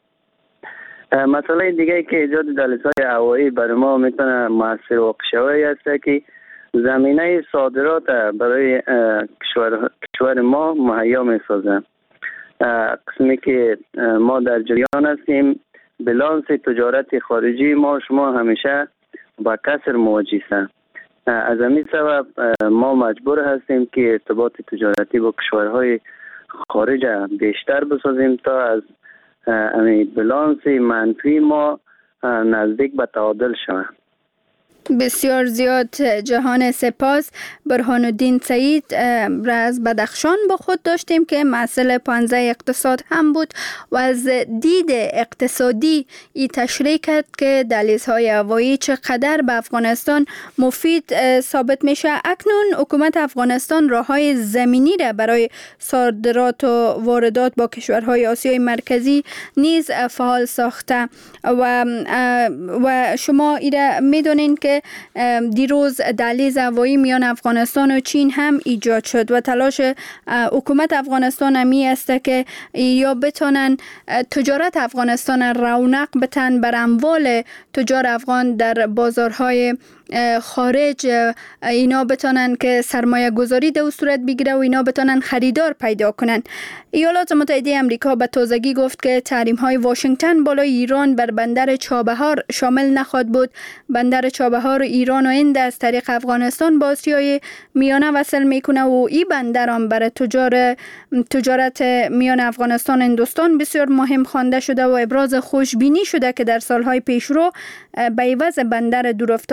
مسئله دیگه که ایجاد دهلیزهای هوایی برای ما میتونه مؤثر واقع شوی است که زمینه صادرات برای کشور کشور ما مهیا میسازه. قسمی که ما در جریان هستیم بلانس تجارت خارجی ما شما همیشه با کسر مواجه است. از همین سبب ما مجبور هستیم که ارتباط تجارتی با کشورهای خارج بیشتر بسازیم تا از بلانس منفی ما نزدیک به تعادل شود. بسیار زیاد جهان سپاس. برهان الدین سعید را از بدخشان با خود داشتیم که مسئله پانزه اقتصاد هم بود و از دید اقتصادی ای تشریح کرد که دهلیزهای هوایی چقدر به افغانستان مفید ثابت میشه. اکنون حکومت افغانستان راههای زمینی را برای صادرات و واردات با کشورهای آسیای مرکزی نیز فعال ساخته و و شما ایره میدونین که دیروز دهلیز هوایی میان افغانستان و چین هم ایجاد شد و تلاش حکومت افغانستان همی است که یا بتونن تجارت افغانستان رونق بتن بر اموال تجار افغان در بازارهای خارج، اینا بتونن که سرمایه گذاری در صورت بگیره و اینا بتونن خریدار پیدا کنن. ایالات متحده آمریکا به تازگی گفت که تحریم های واشنگتن بالای ایران بر بندر چابهار شامل نخواهد بود. بندر چابهار ایران و هند از طریق افغانستان با آسیای میانه وصل میکنه و این بندر هم برای تجار تجارت میان افغانستان و هندوستان بسیار مهم خوانده شده و ابراز خوشبینی شده که در سالهای پیشرو به عوض بندر دورافتاده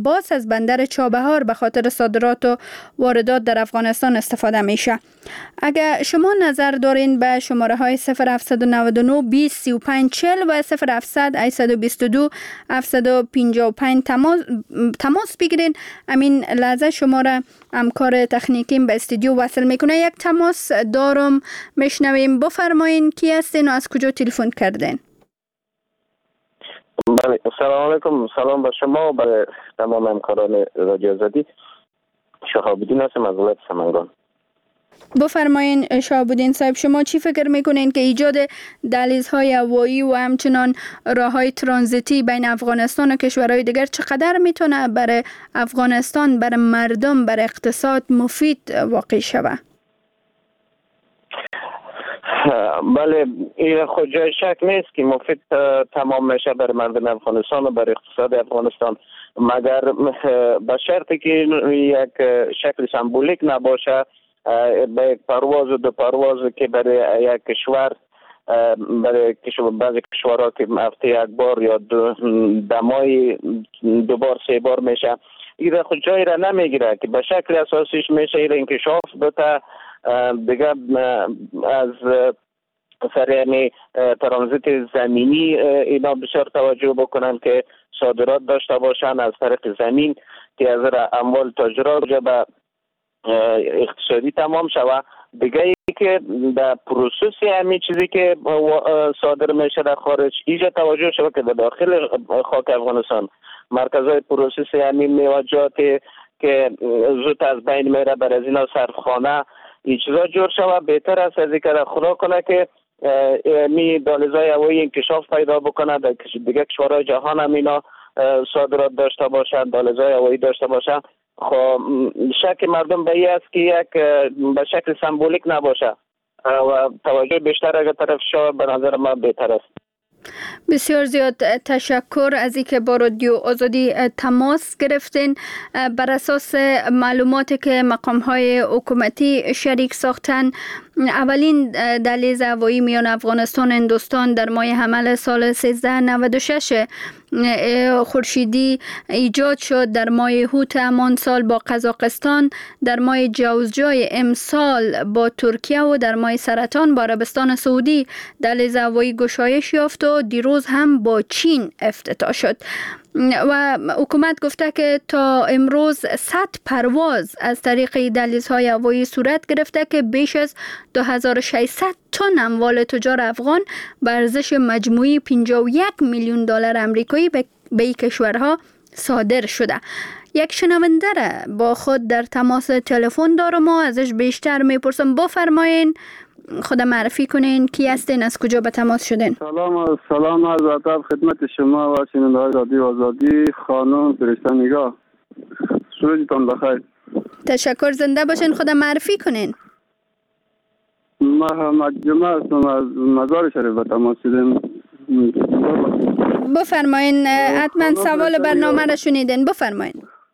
عباس از بندر چابهار به خاطر صادرات و واردات در افغانستان استفاده میشه. اگر شما نظر دارین به شماره های صفر هفت نه نه بیست سی و پنج چهل و صفر هفتصد هشتصد و بیست و دو هفتصد و پنجاه و پنج تماس تماس بگیرین. امین لحظه شماره همکار تکنیکیم به استودیو وصل میکنه. یک تماس دارم، میشنویم. بفرمایین کی هستین و از کجا تلفن کردین؟ بله، سلام علیکم. سلام به شما و به تمام همکاران رادیو آزادی. شهاب‌الدین هستم از ولایت سمنگان. بفرمایین شهاب‌الدین صاحب، شما چی فکر میکنین که ایجاد دهلیزهای هوایی و همچنان راههای ترانزیتی بین افغانستان و کشورهای دیگر چقدر میتونه برای افغانستان، برای مردم، برای اقتصاد مفید واقع شود؟ بله، این خود جای شک نیست که مفید تمام میشه برای مردم افغانستان و برای اقتصاد افغانستان، مگر به شرطی که یک شکل سمبولیک نباشه، به یک پرواز و دو پرواز که برای یک کشور، برای بعضی کشورها که هفته یک بار یا دو دمای دو بار سه بار میشه، این خود جایی را نمیگیره که به شکل اساسیش میشه این انکشاف بتا دیگه از سریعی ترانزیت زمینی اینا بسیار توجه بکنن که صادرات داشته باشن از طریق زمین که از اموال تاجرات به اقتصادی تمام شود. دیگه ای که در پروسس همین چیزی که صادر میشه در خارج ایجا توجه شود که در داخل خاک افغانستان مرکزهای پروسس همین میوجات که زود از بین میره بر از اینا صرفخانه این چیزا جور شود. بهتر است از اینکه خدا کنه که می دهلیزهای هوایی انکشاف پیدا بکنه در دیگه کشورهای جهان هم اینا صادرات داشته باشن، دهلیزهای هوایی داشته باشن. خب شک مردم به این است که یک به شکل سمبولیک نباشه و توجه بیشتر اگر طرف شود به نظر من بهتر است. بسیار زیاد تشکر از اینکه با رادیو آزادی تماس گرفتین. بر اساس معلوماتی که مقام‌های حکومتی شریک ساختن، اولین دهلیز هوایی میان افغانستان و هندوستان در ماه حمل سال سیزده نود و شش خورشیدی ایجاد شد. در ماه هوت همان سال با قزاقستان، در ماه جوزجای امسال با ترکیه و در ماه سرطان با عربستان سعودی دهلیز هوایی گشایش یافت و دیروز هم با چین افتتاح شد. و حکومت گفته که تا امروز صد پرواز از طریق دهلیزهای هوایی صورت گرفته که بیش از دو هزار و ششصد تن اموال تجار افغان به ارزش مجموعی پنجاه و یک میلیون دلار آمریکایی به این کشورها صادر شده. یک شنونده را با خود در تماس تلفن دارم و ازش بیشتر میپرسم. بفرمایین خود معرفی کنین، کی هستین، از کجا به تماس شدین؟ سلام سلام عرض ادب خدمت شما و شنونده های رادیو آزادی. خانم فرشته نگاه، روزتان بخیر. تشکر، زنده باشین. خود معرفی کنین. محمد جمعه هستم، از مزار شریف به تماس شدیم. بفرمایین، حتما سوال برنامه را شنیدین، بفرمایین.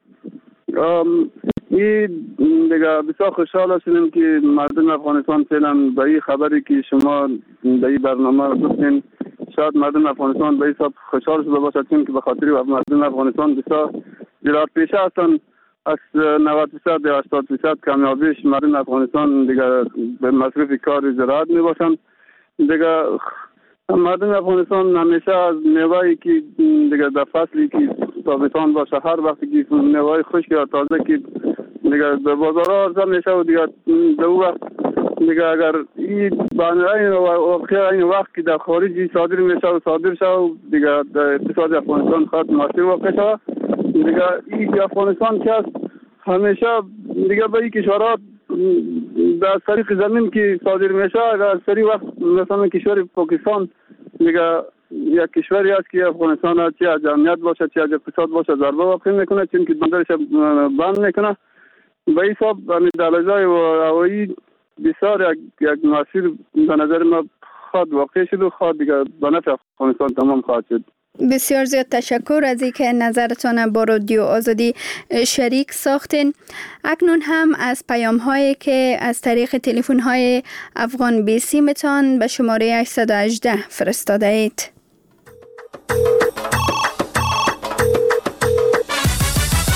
این دیگه بسیار خوشحال هستیم که مردم افغانستان فعلا به این خبری که شما به این برنامه رو گفتین، شاید مردم افغانستان به این حساب خوشحال شده باشد که به خاطر مردم افغانستان بسیار زراعت پیشه هستند. از نود درصد یا هشتاد درصد کامیابیش مردم افغانستان دیگه به مصرف کار زراعت می باشند. دیگه مردم افغانستان همیشه از میوه‌ای که دیگه در فصلی که تابستان باشه، هر وقتی که میوه خشک یا تازه که دیگه به بازارها عرضه میشه و دیگه در اون وقت دیگه اگر این بانه واقعا این وقت که در خارجی صادر میشه و صادر شه و دیگه در اقتصاد افغانستان خاط مؤثر واقع شه، دیگه این افغانستان که هست همیشه دیگه به این کشورها در طریق زمین که صادر میشه، اگر سری وقت مثلا کشور پاکستان دیگه یک کشوری است که افغانستان چه از جمعیت باشه چه از اقتصاد باشه ضربه واقع میکنه، چون که بندرش بند میکنه. به حساب دهلیزهای هوایی بسیار یک یک مسیر به نظر ما خود واقع شد و خود دیگه به نفع افغانستان تمام خواهد شد. بسیار زیاد تشکر از اینکه نظرتان با رادیو آزادی شریک ساختین. اکنون هم از پیام هایی که از طریق تلفن های افغان بی سیمتان به شماره هشتصد و هجده فرستاده اید.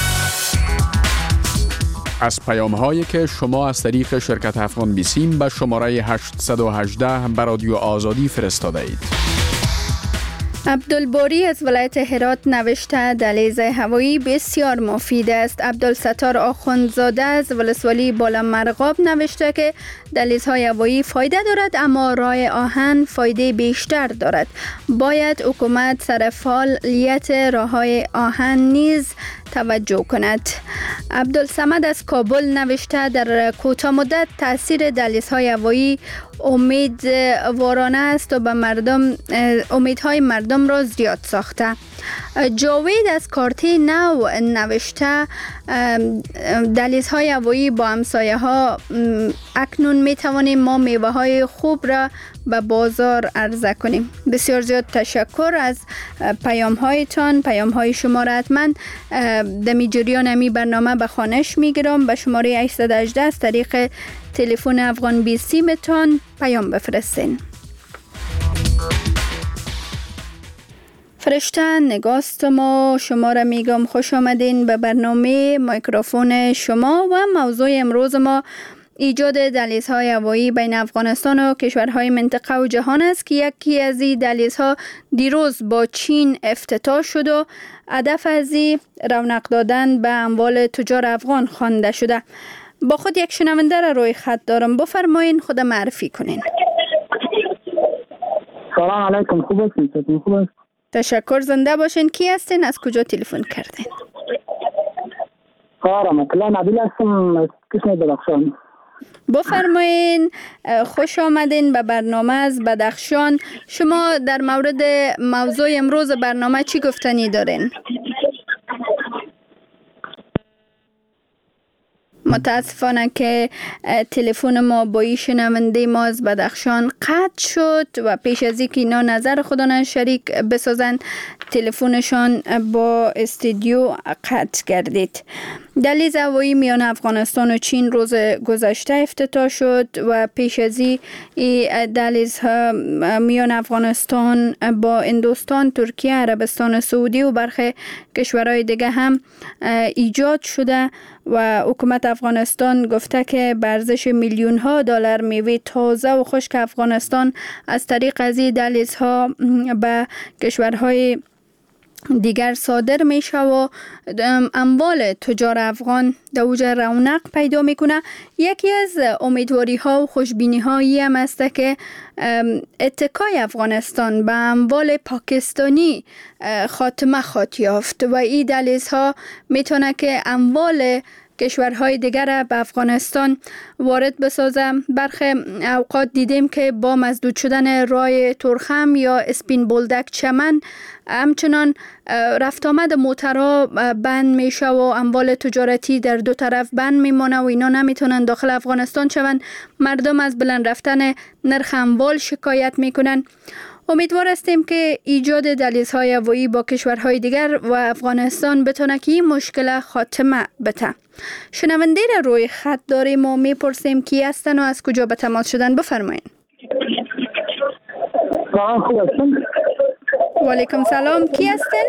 از پیام هایی که شما از طریق شرکت افغان بیسیم به شماره هشت یک هشت به رادیو آزادی فرستاده اید. عبدالباری از ولایت هرات نوشته دهلیز هوایی بسیار مفید است. عبدالستار آخوندزاده از ولسوالی بالا مرغاب نوشته که دهلیزهای هوایی فایده دارد اما راه آهن فایده بیشتر دارد. باید حکومت سر فعالیت راههای آهن نیز توجه کند. عبدالصمد از کابل نوشته در کوتاه مدت تاثیر دهلیزهای هوایی امیدوارانه است و به مردم امیدهای مردم را زیاد ساخته. جاوید از کارتی نو نوشته دهلیزهای هوایی با همسایه ها اکنون می توانیم ما میوه های خوب را به بازار عرضه کنیم. بسیار زیاد تشکر از پیام هایتان. پیام های شما را حتما دمی جریان امی برنامه به خوانش می گیرم. به شماره هشت یک هشت از طریق تلفن افغان بیسیمتان پیام بفرستین. فرشته نگاست ما شما را میگم خوش آمدین به برنامه میکروفون شما و موضوع امروز ما ایجاد دهلیزهای هوایی بین افغانستان و کشورهای منطقه و جهان است که یکی از این دهلیزها دیروز با چین افتتاح شد و هدف از این رونق دادن به اموال تجار افغان خوانده شده. با خود یک شنونده را روی خط دارم. بفرمایین خود معرفی کنین. سلام علیکم. خوب هستین؟ خوب است. تشکر. زنده باشین. کی هستین؟ از کجا تلفن کردین؟ آرام کلا نبیل هستم از کشور بدخشان. بفرمایین. خوش آمدین به برنامه از بدخشان. شما در مورد موضوع امروز برنامه چی گفتنی دارین؟ متاسفانه که تلفن ما با این شنونده ما از بدخشان قطع شد و پیش از اینکه اینا نظر خودشان شریک بسازن تلفنشان با استودیو قطع گردید. دهلیز هوایی میان افغانستان و چین روز گذشته افتتاح شد و پیش از این دهلیز میان افغانستان با هندوستان، ترکیه، عربستان سعودی و برخی کشورهای دیگه هم ایجاد شده و حکومت افغانستان گفته که به ارزش میلیون ها دلار میوه تازه و خشک افغانستان از طریق از این دهلیزها به کشورهای دیگر صادر میشه و اموال تجار افغان در اوج رونق پیدا میکنه. یکی از امیدواری ها و خوشبینی هایی هم است که اتکای افغانستان به اموال پاکستانی خاتمه خواهد یافت و این دهلیزها میتونه که اموال کشورهای دیگر به افغانستان وارد بسازه. برخی اوقات دیدیم که با مسدود شدن راه ترخم یا اسپین بولدک چمن همچنان رفت آمد موترها بند میشه و اموال تجارتی در دو طرف بند میمانه و اینا نمیتونن داخل افغانستان شوند. مردم از بلند رفتن نرخ اموال شکایت میکنن. امیدوار هستیم که ایجاد دهلیزهای هوایی با کشورهای دیگر و افغانستان بتونه که این مشکل خاتمه بده. شنونده را روی خط داریم و میپرسیم کی هستن و از کجا به تماس شدن. بفرمایین. سلام. خوب هستین؟ و علیکم سلام. کی هستن؟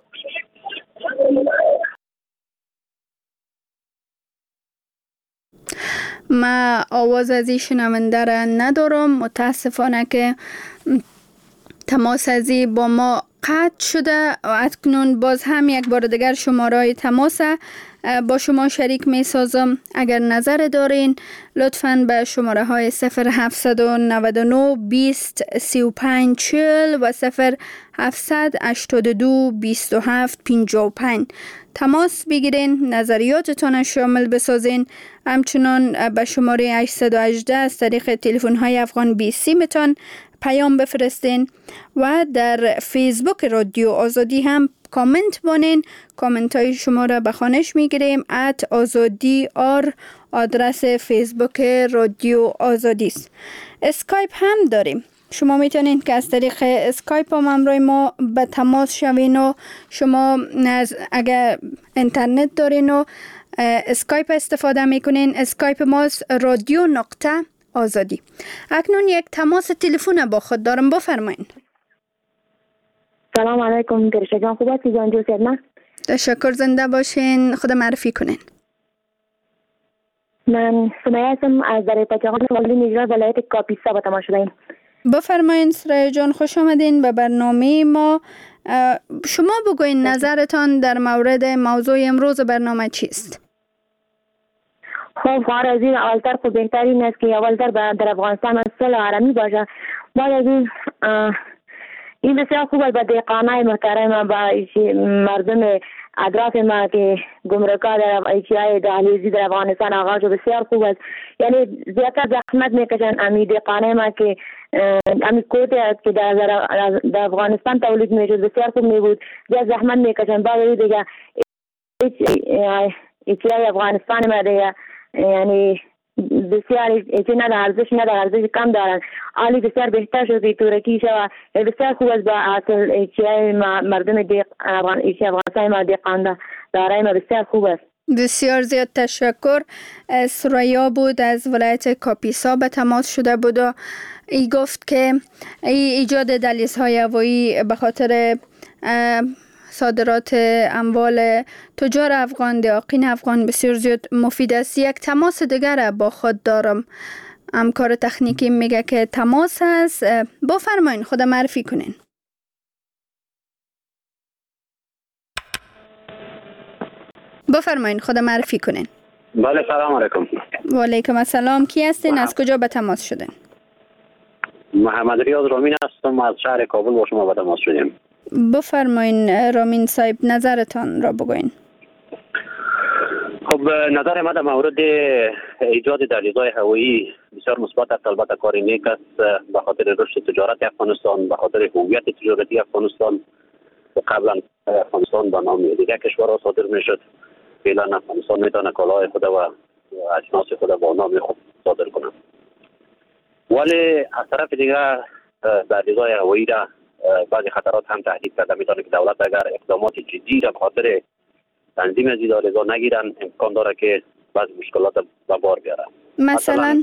ما آواز از این شنونده را ندارم. متاسفانه که تماس ازی با ما قطع شده و اکنون باز هم یک بار دیگر شماره تماس با شما شریک می سازم. اگر نظر دارین لطفاً به شماره های صفر هفتصد و نود و نه بیست سی و پنج چهل و صفر هفتصد هشتاد و دو بیست و هفت پنجاه و پنج تماس بگیرین، نظریاتتان شامل بسازین. همچنان به شماره هشتصد و هجده از طریق تلفن های افغان بیسیمتان پیام بفرستین و در فیسبوک رادیو آزادی هم کامنت بانین. کامنت های شما را به خوانش میگیریم. ات آزادی آر آدرس فیسبوک رادیو آزادی است. اسکایپ هم داریم. شما میتونین که از طریق اسکایپ هم همراه ما به تماس شوین و شما اگر اینترنت دارین و اسکایپ استفاده میکنین. اسکایپ ماست رادیو نقطه آزادی. اکنون یک تماس تلفن با خود دارم. بفرمایین. سلام علیکم. گرشگان خوب هستی جان جو سید نه؟ تشکر. زنده باشین. خود معرفی کنین. من سمیه هستم از در پچقان والدین اجرا ولایت کاپیسا با تماس شدیم. بفرمایین سرای جان، خوش آمدین به برنامه ما. شما بگوین نظرتان در مورد موضوع امروز برنامه چیست؟ خب خواهر از این اولتر خب بهتر این است که اولتر در افغانستان صلح آرامی باشه. باید از این این بسیار خوب است به دهقانای محترم با مردم اطراف ما که گمرکا در ایچای دهلیزی در افغانستان آغاز شد، بسیار خوب است. یعنی زیادتر زحمت میکشن امی دهقانای ما که امی کوته است که در, در, در افغانستان تولید میشد، بسیار خوب میبود. زیاد زحمت میکشن. باید دیگه ایچای افغانستان ما دیگه یعنی بسیار ایچی نه در ارزش نه در ارزش کم دارن. حالی بسیار بهتر شد که تورکی شد. بسیار خوب است با اصل ایچی مردم دیق ایچی افغانستان ما دیقانده دارای ما بسیار خوب است. بسیار زیاد تشکر. سریا بود از ولایت کاپیسا به تماس شده بود و ای گفت که ای ایجاد دهلیزهای هوایی به خاطر صادرات اموال تجار افغان، دهقان افغان بسیار زیاد مفید است. یک تماس دیگر با خود دارم. همکار تکنیکی میگه که تماس است. بفرمایین، خود معرفی کنین. بفرمایین، خود معرفی کنین. بله، سلام علیکم. و علیکم السلام. کی هستین؟ از کجا به تماس شدین؟ محمد ریاض رامین هستم، از شهر کابل با شما به تماس شدیم. بفرمایین رامین صاحب، نظرتان را بگوین. خب نظر ما در مورد ایجاد دهلیزهای هوایی بسیار مثبت است. البته کار نیک است به خاطر رشد تجارت افغانستان، به خاطر هویت تجارتی افغانستان. قبلا افغانستان به نام دیگر کشورها صادر میشد. فعلا افغانستان میتونه کالای خود و اجناس خود با نام خود صادر کنه. ولی از طرف دیگر دهلیزهای هوایی را بعضی خطرات هم تهدید کرده. میتونه که دولت اگر اقدامات جدی را به خاطر تنظیم از این دهلیزها نگیرن، امکان داره که بعضی مشکلات به بار بیاره. مثلا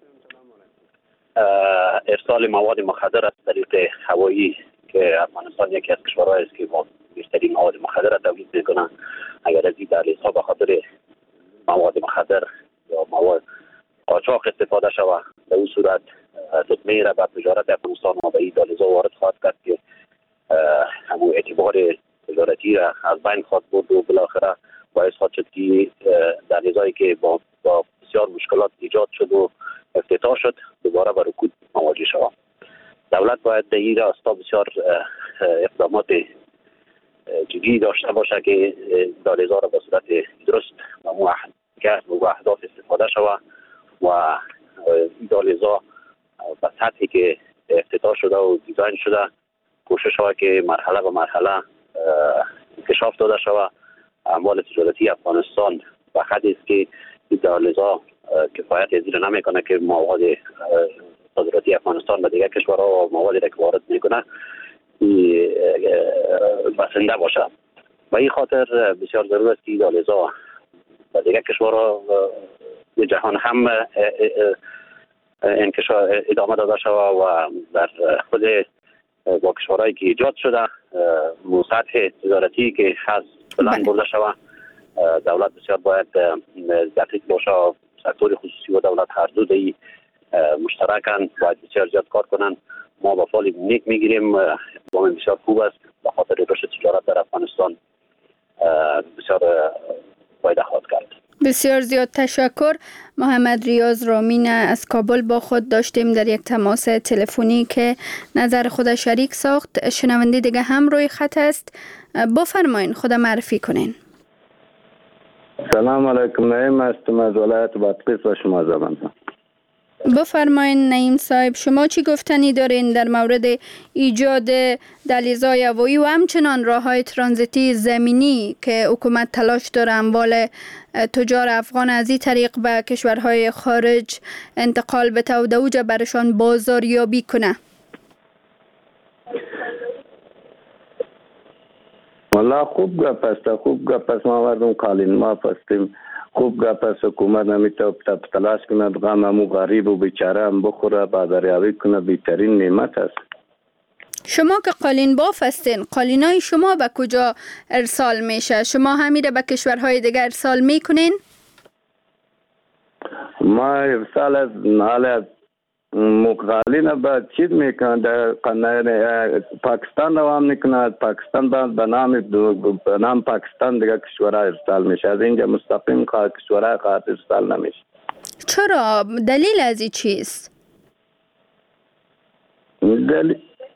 ارسال مواد مخدر از طریق هوایی که افغانستان یکی از کشورهایی است که با بیشترین مواد مخدر تولید میکنه. اگر از این دهلیزها به خاطر مواد مخدر یا مواد قاچاق استفاده شود، به این صورت لطمه را به تجارت افغانستان و به این دهلیزها وارد خواهد کرد که همون اعتبار تجارتی را از بین خواهد برد و بالاخره باعث خواهد شد که دهلیزهایی که با, با بسیار مشکلات ایجاد شد و افتتاح شد دوباره به رکود مواجه شود. دولت باید در این راستا بسیار اقدامات جدی داشته باشه که دهلیزها را به صورت درست و موحد و اهداف استفاده شود و این دهلیزها به سطحی که افتتاح شده و دیزاین شده کوشش ها که مرحله به مرحله انکشاف داده شود. اموال تجارتی افغانستان به حدی است که این دهلیزها کفایت زیر نمیکنه که مواد صادراتی افغانستان به دیگر کشورها و موادی را که وارد میکنه بسنده باشه. و این خاطر بسیار ضرور است که این دهلیزها به دیگر کشورها جهان هم انکشاف ادامه داده شود و در خود با کشورهایی که ایجاد شده سطح تجارتی که هست بلند برده شود. دولت بسیار باید دقیق باشه. سکتور خصوصی و دولت هر دو دی مشترکن، باید بسیار زیاد کار کنن. ما با فال نیک میگیریم، اقدام بسیار خوب است به خاطر رشد تجارت در افغانستان بسیار فایده خواهد کرد. بسیار زیاد تشکر. محمد ریاض رامین از کابل با خود داشتیم در یک تماس تلفنی که نظر خود شریک ساخت. شنونده دیگه هم روی خط است. بفرمایین، خود معرفی کنین. سلام علیکم. نعیم هستم از ولایت بادغیس و شما زبان. بفرمایین نعیم صاحب، شما چی گفتنی دارین در مورد ایجاد دهلیزهای هوایی و همچنان راههای ترانزیتی زمینی که حکومت تلاش داره اموال تجار افغان از این طریق به کشورهای خارج انتقال بده و دوجه برشان بازاریابی کنه؟ والله خوب گپ است، خوب گپ است. ما مردم کالین ما پستیم. خوب گپ است. حکومت نمیتونه تلاش کنه غم همو غریب و بیچاره هم بخوره، بازاریابی کنه. بهترین نعمت است. شما که قالین باف هستین، قالینای شما به کجا ارسال میشه؟ شما همیره به کشورهای دیگر ارسال میکنین؟ ما ارسال از حال مقالین به چیز میکنه در قانون پاکستان دوام میکنه. پاکستان به نام به نام پاکستان دیگه کشورها ارسال میشه. از اینجا مستقیم کشورها خواهد ارسال نمیشه. چرا؟ دلیل از این چیست؟ دلیل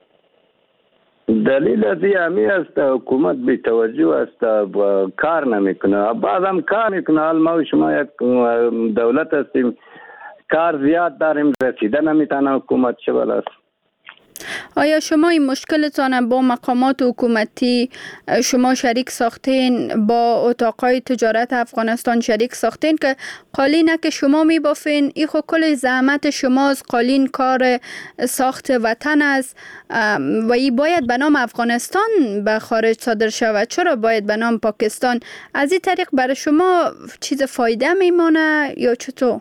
دلیل از این همی است حکومت بی توجه است، کار نمیکنه. بعضم کار میکنه. حال ما و شما یک دولت هستیم، کار زیاد داریم، رسیده نمیتونه حکومت چه بل است. آیا شما این مشکلتان با مقامات حکومتی شما شریک ساختین، با اتاقای تجارت افغانستان شریک ساختین که قالینه که شما میبافین ای خو کل زحمت شماست، قالین کار ساخت وطن است و ای باید به نام افغانستان به خارج صادر شود؟ چرا باید به نام پاکستان؟ از این طریق برای شما چیز فایده میمانه یا چطور؟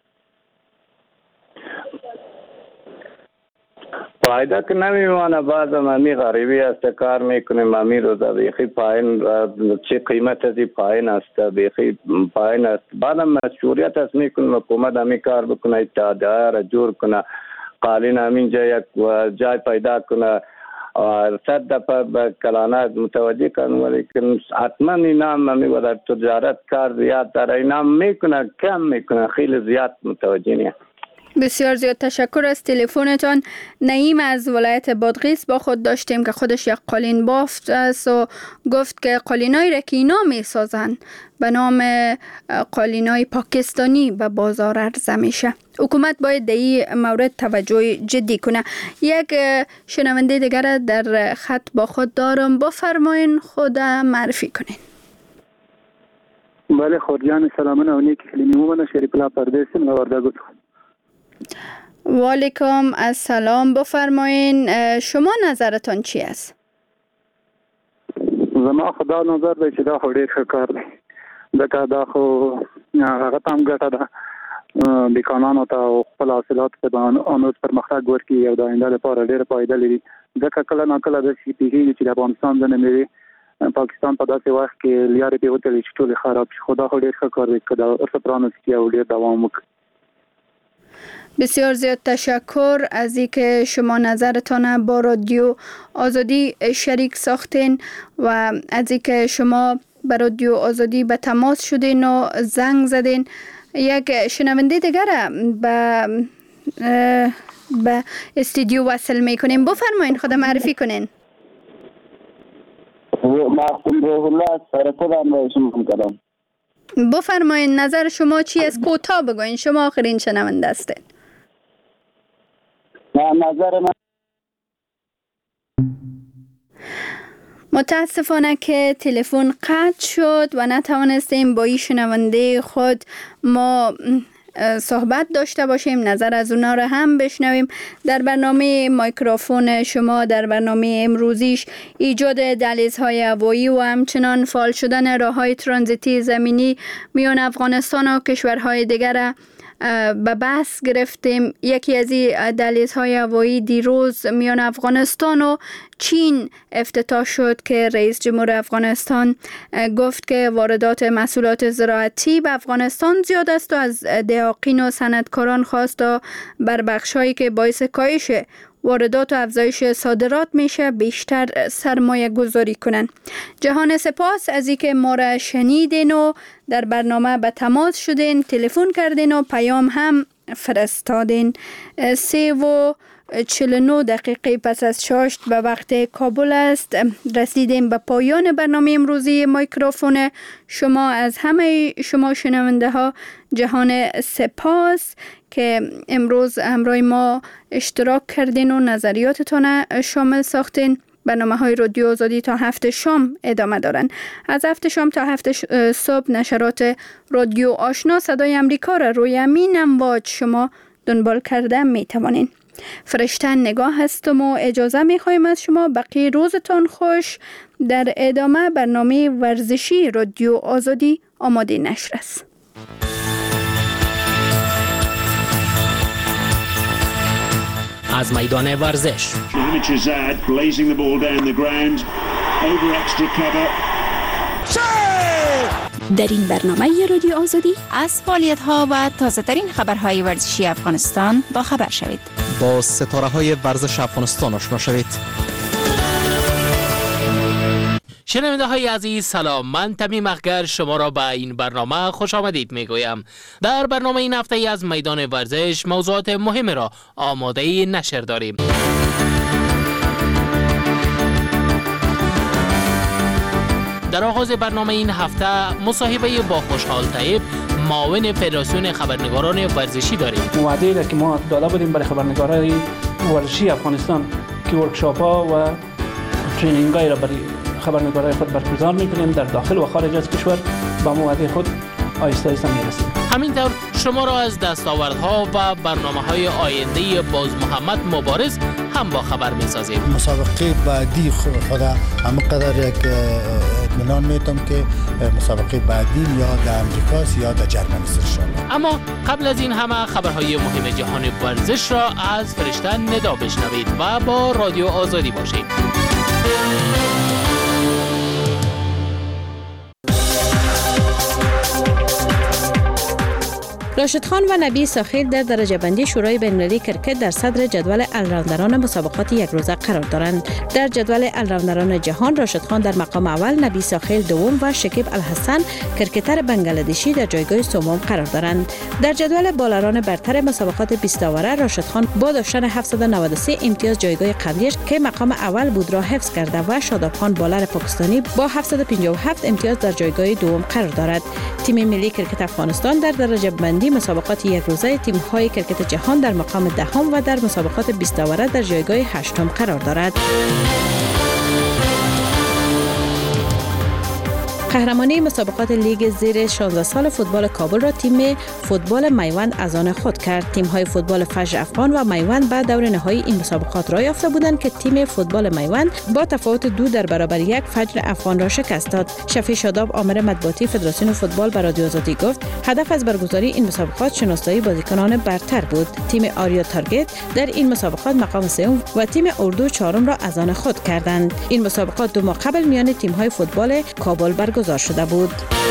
فایده که نمیمانه. بعض ممی غریبی است کار میکنه، ممی روزا بیخی پایین، چه قیمت ازی پایین است، بیخی پایین است. بعدم مشروعیت است میکنه حکومت همی کار بکنه، اتحادیه را جور کنه، قالین همین جا یک جای پیدا کنه، صد دفعه به کلانه متوجه کنه. ولیکن حتما این هم همی و در تجارت کار زیاد داره، این هم میکنه، کم میکنه، خیلی زیاد متوجه نیست. بسیار زیاد تشکر از تلفنتان. نعیم از ولایت بادغیس با خود داشتیم که خودش یک قالین بافت است و گفت که قالینایی را که اینا می سازن به نام قالینای پاکستانی به بازار عرضه میشه. حکومت باید در این مورد توجه جدی کنه. یک شنونده دیگر در خط با خود دارم، بفرمایین خود معرفی کنین. بله خورجان سلامونه و نیک کلمه من شریف الله پردیسی من ورده گفتم. و علیکم السلام، بفرمایین شما نظرتان چی است؟ زما خدا نظر دی چې دا خو ډېر ښه کار دی، ځکه دا خو هغه ته هم ګټه ده دوکانانو ته او خپل حاصلاتو ته به نور پرمختګ ورکړي او د آینده لپاره ډېره فایده لري. ځکه کله ناکله داسې پېښېږي چې د افغانستان ځینې مېوې پاکستان په داسې وخت کې لیارې پرې وتړي چې ټولې خراب شي. خو دا خو ډېر ښه کار دی که دا ورته پرانیستي او ډېر دوام وکړي. بسیار زیاد تشکر از اینکه شما نظرتان با رادیو آزادی شریک ساختین و از اینکه شما با رادیو آزادی به تماس شدین و زنگ زدین. یک شنونده دیگر به به استودیو وصل میکنیم. بفرمایین خود معرفی کنین. بفرمایین نظر شما چی است؟ کوتاه بگوین، شما آخرین شنونده هستین. نظر من متاسفانه که تلفن قطع شد و نتوانستیم با این شنونده خود ما صحبت داشته باشیم، نظر از اونا رو هم بشنویم. در برنامه میکروفون شما در برنامه امروزیش ایجاد دهلیزهای هوایی و همچنان فعال شدن راههای ترانزیتی زمینی میان افغانستان و کشورهای دیگر به بحث گرفتیم. یکی از این دهلیزهای هوایی دیروز میان افغانستان و چین افتتاح شد که رئیس جمهور افغانستان گفت که واردات محصولات زراعتی به افغانستان زیاد است و از دهاقین و صنعتکاران خواست تا بر بخش‌هایی که باعث کاهش واردات و افزایش صادرات میشه بیشتر سرمایه گذاری کنن. جهان سپاس از اینکه ما را شنیدین و در برنامه به تماس شدین، تلفن کردین و پیام هم فرستادین. سه و چهل و نه دقیقه پس از شاشت به وقت کابل است. رسیدیم به پایان برنامه امروزی میکروفون شما. از همه شما شنونده ها جهان سپاس که امروز همراه ما اشتراک کردین و نظریاتتان شامل ساختین. برنامه های رادیو آزادی تا هفت شام ادامه دارن. از هفت شام تا هفت صبح نشرات رادیو آشنا صدای امریکا را روی امین امواج شما دنبال کرده می توانین. فرشتن نگاه هستم و اجازه می خواهیم از شما. بقیه روزتان خوش. در ادامه برنامه ورزشی رادیو آزادی آماده نشر است. از میدان ورزش در این برنامه رادیو آزادی از فعالیت‌ها و تازه‌ترین خبرهای ورزشی افغانستان با خبر شوید. با ستاره‌های ورزش افغانستان آشنا شوید. شنونده های عزیز سلام، من تمیم اخگر شما را به این برنامه خوش آمدید می گویم. در برنامه این هفته ای از میدان ورزش موضوعات مهم را آماده نشر داریم. در آغاز برنامه این هفته مصاحبه با خوشحال طیب، معاون فدراسیون خبرنگاران ورزشی داریم. وعده را که ما داده بودیم برای خبرنگارای ورزشی افغانستان که ورکشاپ ها و ترینینگ های را برای خبرنگارای خود برگزار میکنیم در داخل و خارج از کشور. با وعده خود آهسته آهسته میرسیم. همینطور شما را از دستاوردها و برنامه‌های آینده باز محمد مبارز هم با خبر می‌سازیم. مسابقه بعدی خدا همقدر یک اطمینان میتم که مسابقه بعدی یا در امریکا یا در جرمنی است. اما قبل از این همه خبرهای مهم جهان ورزش را از فرشته ندا بشنوید و با رادیو آزادی باشید. راشد خان و نبی ساخیل در درجه بندی شورای بین‌المللی کرکت در صدر جدول الراوندران مسابقات یک روزه قرار دارند. در جدول الراوندران جهان راشد خان در مقام اول، نبی ساخیل دوم و شکیب الحسن کرکتر بنگلادشی در جایگاه سوم قرار دارند. در جدول بالران برتر مسابقات بیست آوره راشد خان با داشتن هفتصد و نود و سه امتیاز جایگاه قبلیش که مقام اول بود را حفظ کرده و شاداب خان بالر پاکستانی با هفتصد و پنجاه و هفت امتیاز در جایگاه دوم قرار دارد. تیم ملی کرکت افغانستان در درجه بندی مسابقات یک روزه تیم‌های کرکت جهان در مقام دهم و در مسابقات بیست آوره در جایگاه هشتم قرار دارد. قهرمانی مسابقات لیگ زیر شانزده سال فوتبال کابل را تیم فوتبال میوند از آن خود کرد. تیم‌های فوتبال فجر افغان و میوند به دور نهایی این مسابقات را یافته بودند که تیم فوتبال میوند با تفاوت دو در برابر یک فجر افغان را شکست داد. شفیع شاداب آمر مطبوعاتی فدراسیون فوتبال به رادیو آزادی گفت هدف از برگزاری این مسابقات شناسایی بازیکنان برتر بود. تیم آریا تارگت در این مسابقات مقام سوم و تیم اردو چهارم را از آن خود کردند. این مسابقات دو ماه قبل میان تیم‌های فوتبال کابل برگزار شده بود.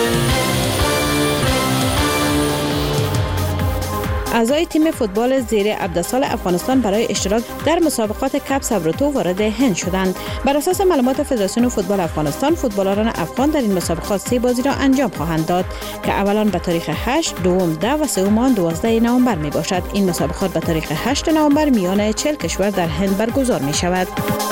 اعضای تیم فوتبال زیر هفده سال افغانستان برای اشتراک در مسابقات کپ صبرتو وارد هند شدند. بر اساس معلومات فدراسیون فوتبال افغانستان، فوتبالران افغان در این مسابقات سه بازی را انجام خواهند داد که اولان به تاریخ هشت، دوم ده و سوم آن دوازده نوامبر می باشد. این مسابقات به تاریخ هشت نوامبر میان چهل کشور در هند برگزار می شود.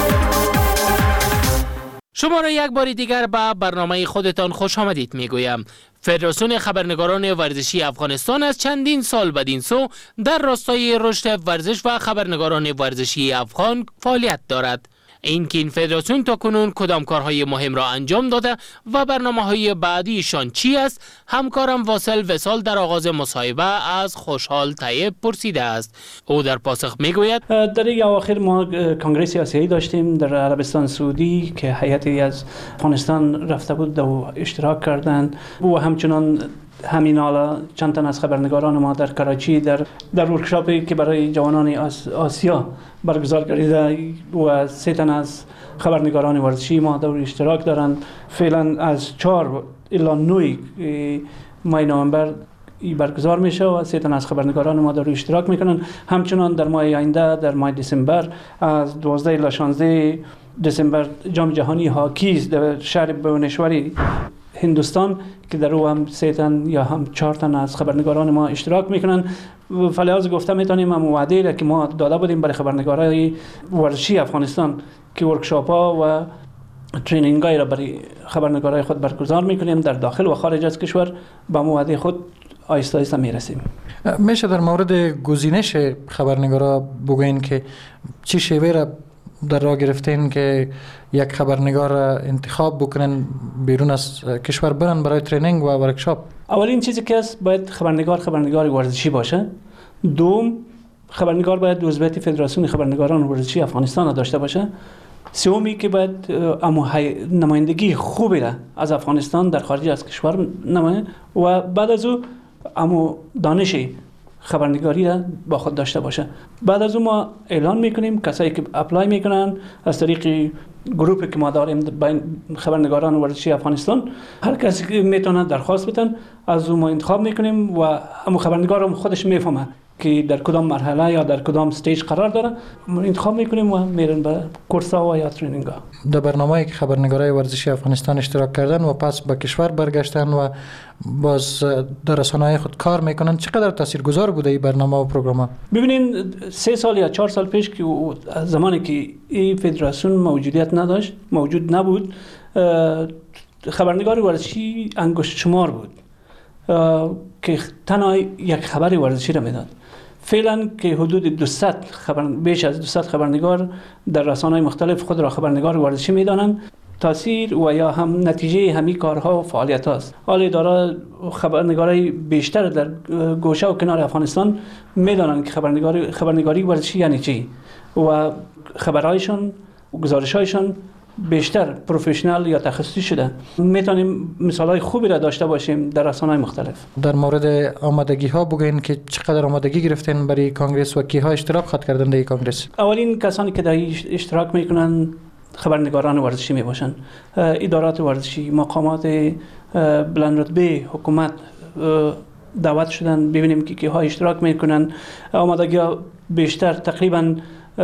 شما را یک بار دیگر به برنامه خودتان خوش آمدید میگویم. فدراسیون خبرنگاران ورزشی افغانستان از چندین سال بدین سو در راستای رشد ورزش و خبرنگاران ورزشی افغان فعالیت دارد. این که این فدراسیون تا کنون کدام کارهای مهم را انجام داده و برنامه‌های بعدیشان چی است، همکارم واصل وصال در آغاز مصاحبه از خوشحال طیب پرسیده است. او در پاسخ میگوید در این اواخر ما کنگره آسیایی داشتیم در عربستان سعودی که هیئتی از افغانستان رفته بود و اشتراک کردند و همچنان همین حالا چند تن از خبرنگاران ما در کراچی در در ورکشاپی که برای جوانان آس آسیا برگزار گردیده و سه تن از خبرنگاران ورزشی ما در اشتراک دارند. فعلا از چهار الی نه ماه نوامبر برگزار میشه و سه تن از خبرنگاران ما در اشتراک میکنن. همچنان در ماه آینده در ماه دسامبر از دوازده الی شانزده دسامبر جام جهانی هاکی در شهر بونشوری هندوستان که در او هم سه تن یا هم چهار تن از خبرنگاران ما اشتراک میکنن. فلحاظ گفته میتونیم هم وعده را که ما داده بودیم برای خبرنگارای ورزشی افغانستان که ورکشاپ ها و ترینینگ های را برای خبرنگارای خود برگزار میکنیم در داخل و خارج از کشور. با وعده خود آیسته آیسته میرسیم. میشه در مورد گزینش خبرنگارا بگوین که چی شیوه را در راه گرفتین که یک خبرنگار انتخاب بکنن بیرون از کشور برن برای ترینینگ و ورکشاپ؟ اولین چیزی که است باید خبرنگار خبرنگار ورزشی باشه. دوم، خبرنگار باید عضویت فدراسیون خبرنگاران ورزشی افغانستان را داشته باشه. سومی که باید نمایندگی خوبی را از افغانستان در خارج از کشور نماید و بعد از او امو دانشی خبرنگاری را با خود داشته باشه. بعد از اون ما اعلان میکنیم کسایی که اپلای میکنن از طریق گروهی که ما داریم بین خبرنگاران ورزشی افغانستان، هر کسی که میتونه درخواست بدن از اون ما انتخاب میکنیم و همون خبرنگار هم خودش میفهمه که در کدام مرحله یا در کدام استیج قرار داره، انتخاب میکنیم و میرن به کورس‌ها و یا ترینینگ ها. در برنامه‌ای که خبرنگارای ورزشی افغانستان اشتراک کردن و پس به کشور برگشتن و باز در رسانه‌های خود کار میکنن، چقدر تاثیرگذار بوده این برنامه و پروگرام؟ ببینین سه سال یا چهار سال پیش که زمانی که این فدراسیون موجودیت نداشت، موجود نبود، خبرنگار ورزشی انگشت شمار بود که تنها یک خبر ورزشی را میداد. فعلا که حدود دویست خبر بیش از دویست خبرنگار در رسانه‌های مختلف خود را خبرنگار ورزشی میدانند. تاثیر و یا هم نتیجه همین کارها و فعالیت هاست. حال اداره خبرنگاری بیشتر در گوشه و کنار افغانستان میدانند که خبرنگاری خبرنگاری ورزشی یعنی چی و خبرهایشان و گزارشهایشان بیشتر پروفشنال یا تخصصی شده. میتونیم مثالای خوبی را داشته باشیم در رسانه‌های مختلف. در مورد آمادگی ها بگوین که چقدر آمادگی گرفتین برای کنگرس و کیها اشتراک خواهد کردن در کنگرس؟ اولین کسانی که در اشتراک میکنن خبرنگاران ورزشی می باشند. ادارات ورزشی، مقامات بلند رتبه حکومت دعوت شدن ببینیم که کیها اشتراک میکنن. آمادگی ها بیشتر تقریبا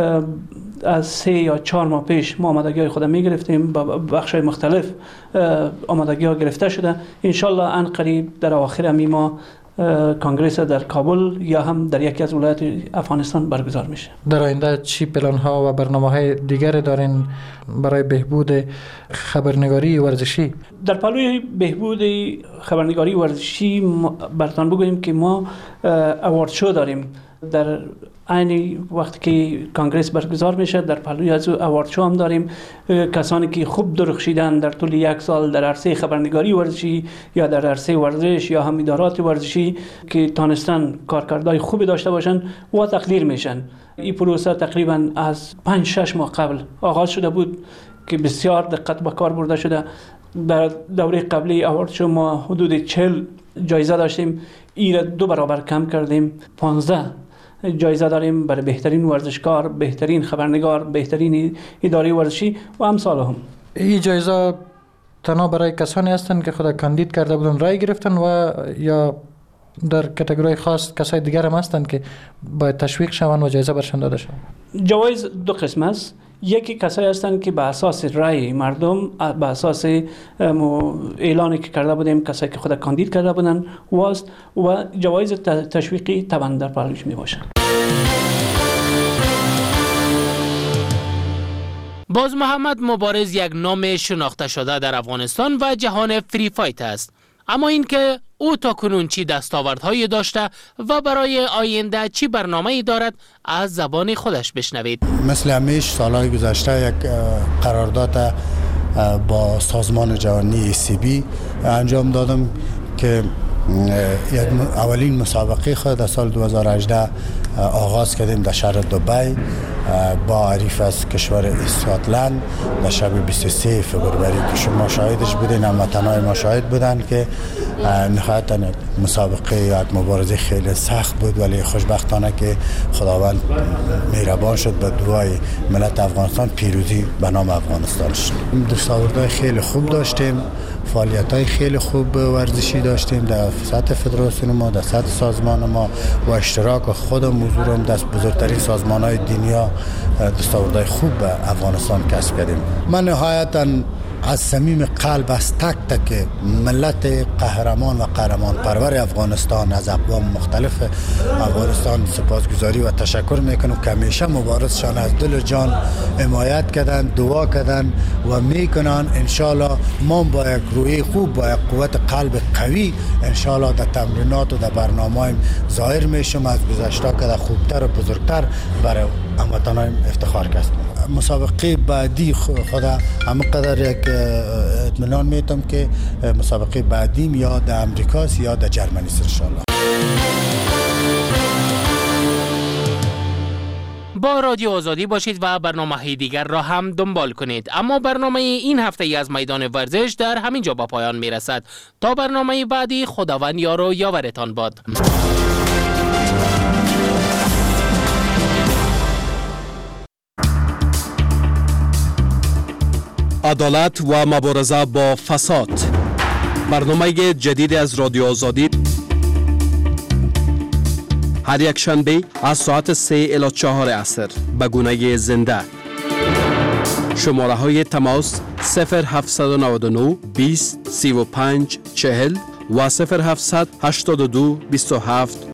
از سه یا چهار ماه پیش ما آمادگی های خود می گرفتیم، با بخش های مختلف آمادگی ها گرفته شده. انشالله ان قریب در آخر امی ما کنگرس در کابل یا هم در یکی از ولایات افغانستان برگزار میشه. در آینده چی پلان ها و برنامه های دیگر دارین برای بهبود خبرنگاری ورزشی؟ در پلوی بهبود خبرنگاری ورزشی براتون بگویم که ما اوارد شو داریم. در عین وقتی که کنگرس برگزار میشه در پلوی از اوارد شو هم داریم. کسانی که خوب درخشیدن در طول یک سال در عرصه خبرنگاری ورزشی یا در عرصه ورزش یا هم ادارات ورزشی که تانستن کارکردهای خوبی داشته باشن و تقدیر میشن. این پروسه تقریبا از پنج شش ماه قبل آغاز شده بود که بسیار دقت به کار برده شده. در دوره قبلی اوارد شو ما حدود چهل جایزه داشتیم، این دو برابر کم کردیم، پانزده جایزه داریم برای بهترین ورزشکار، بهترین خبرنگار، بهترین اداره ورزشی و امثال هم. این جایزه تنها برای کسانی هستند که خود کاندید کرده بودن رای گرفتن و یا در کاتگوری خاص کسای دیگر هم هستند که باید تشویق شوند و جایزه برشان داده شود؟ جوایز دو قسم است. یکی کسایی هستند که به اساس رای مردم، به اساس اعلانی که کرده بودیم کسایی که خود کاندید کرده بودن واست و جوایز تشویقی طبعا در پرلوش می باشند. باز محمد مبارز یک نام شناخته شده در افغانستان و جهان فری فایت است. اما اینکه او تا کنون چی دستاوردهایی داشته و برای آینده چی برنامه‌ای دارد از زبان خودش بشنوید. مثل همیشه سالهای گذشته یک قرارداد با سازمان جهانی ای سی بی انجام دادم که اولین مسابقه خود در سال دو هزار و هجده آغاز کردیم در شهر دبی با حریف از کشور اسکاتلند در شب بیست و سه فوریه که شما شاهدش بودین، هموطنان ما شاهد بودن که نهایتا مسابقه یک مبارزه خیلی سخت بود، ولی خوشبختانه که خداوند مهربان شد به دعای ملت افغانستان پیروزی به نام افغانستان شد. دستاوردهای خیلی خوب داشتیم، فعالیت‌های خیلی خوب ورزشی داشتیم در سطح فدراسیون ما، در سطح سازمان ما و اشتراک خودم حضورم دست بزرگترین سازمان‌های دنیا دستاوردهای خوب به افغانستان کسب کردیم. من نهایتاً از صمیم قلب از تک تک ملت قهرمان و قهرمان پرور افغانستان از اقوام مختلف افغانستان سپاسگزاری و تشکر میکنم که همیشه مبارزشان از دل و جان حمایت کردن، دعا کردن و میکنن. انشالله ما با یک روی خوب، با یک قوت قلب قوی انشالله در تمرینات و در برنامه ظاهر میشم از گذشته که در خوبتر و بزرگتر برای هموطنان افتخار کسب. مسابقه بعدی خدا همقدر یک اطمینان میتم که مسابقه بعدیم یا در امریکاست یا در جرمنی است انشالله. با رادیو آزادی باشید و برنامه‌های دیگر را هم دنبال کنید. اما برنامه این هفته ای از میدان ورزش در همین جا با پایان میرسد. تا برنامه بعدی خداوند یار و یاورتان باد. عدالت و مبارزه با فساد. برنامه جدید از رادیو آزادی هر یک شنبه از ساعت سه الی چهار عصر به گونه زنده. شماره های تماس صفر هفت نه نه بیست سی و پنج چهل و صفر هفت هشت دو بیست و هفت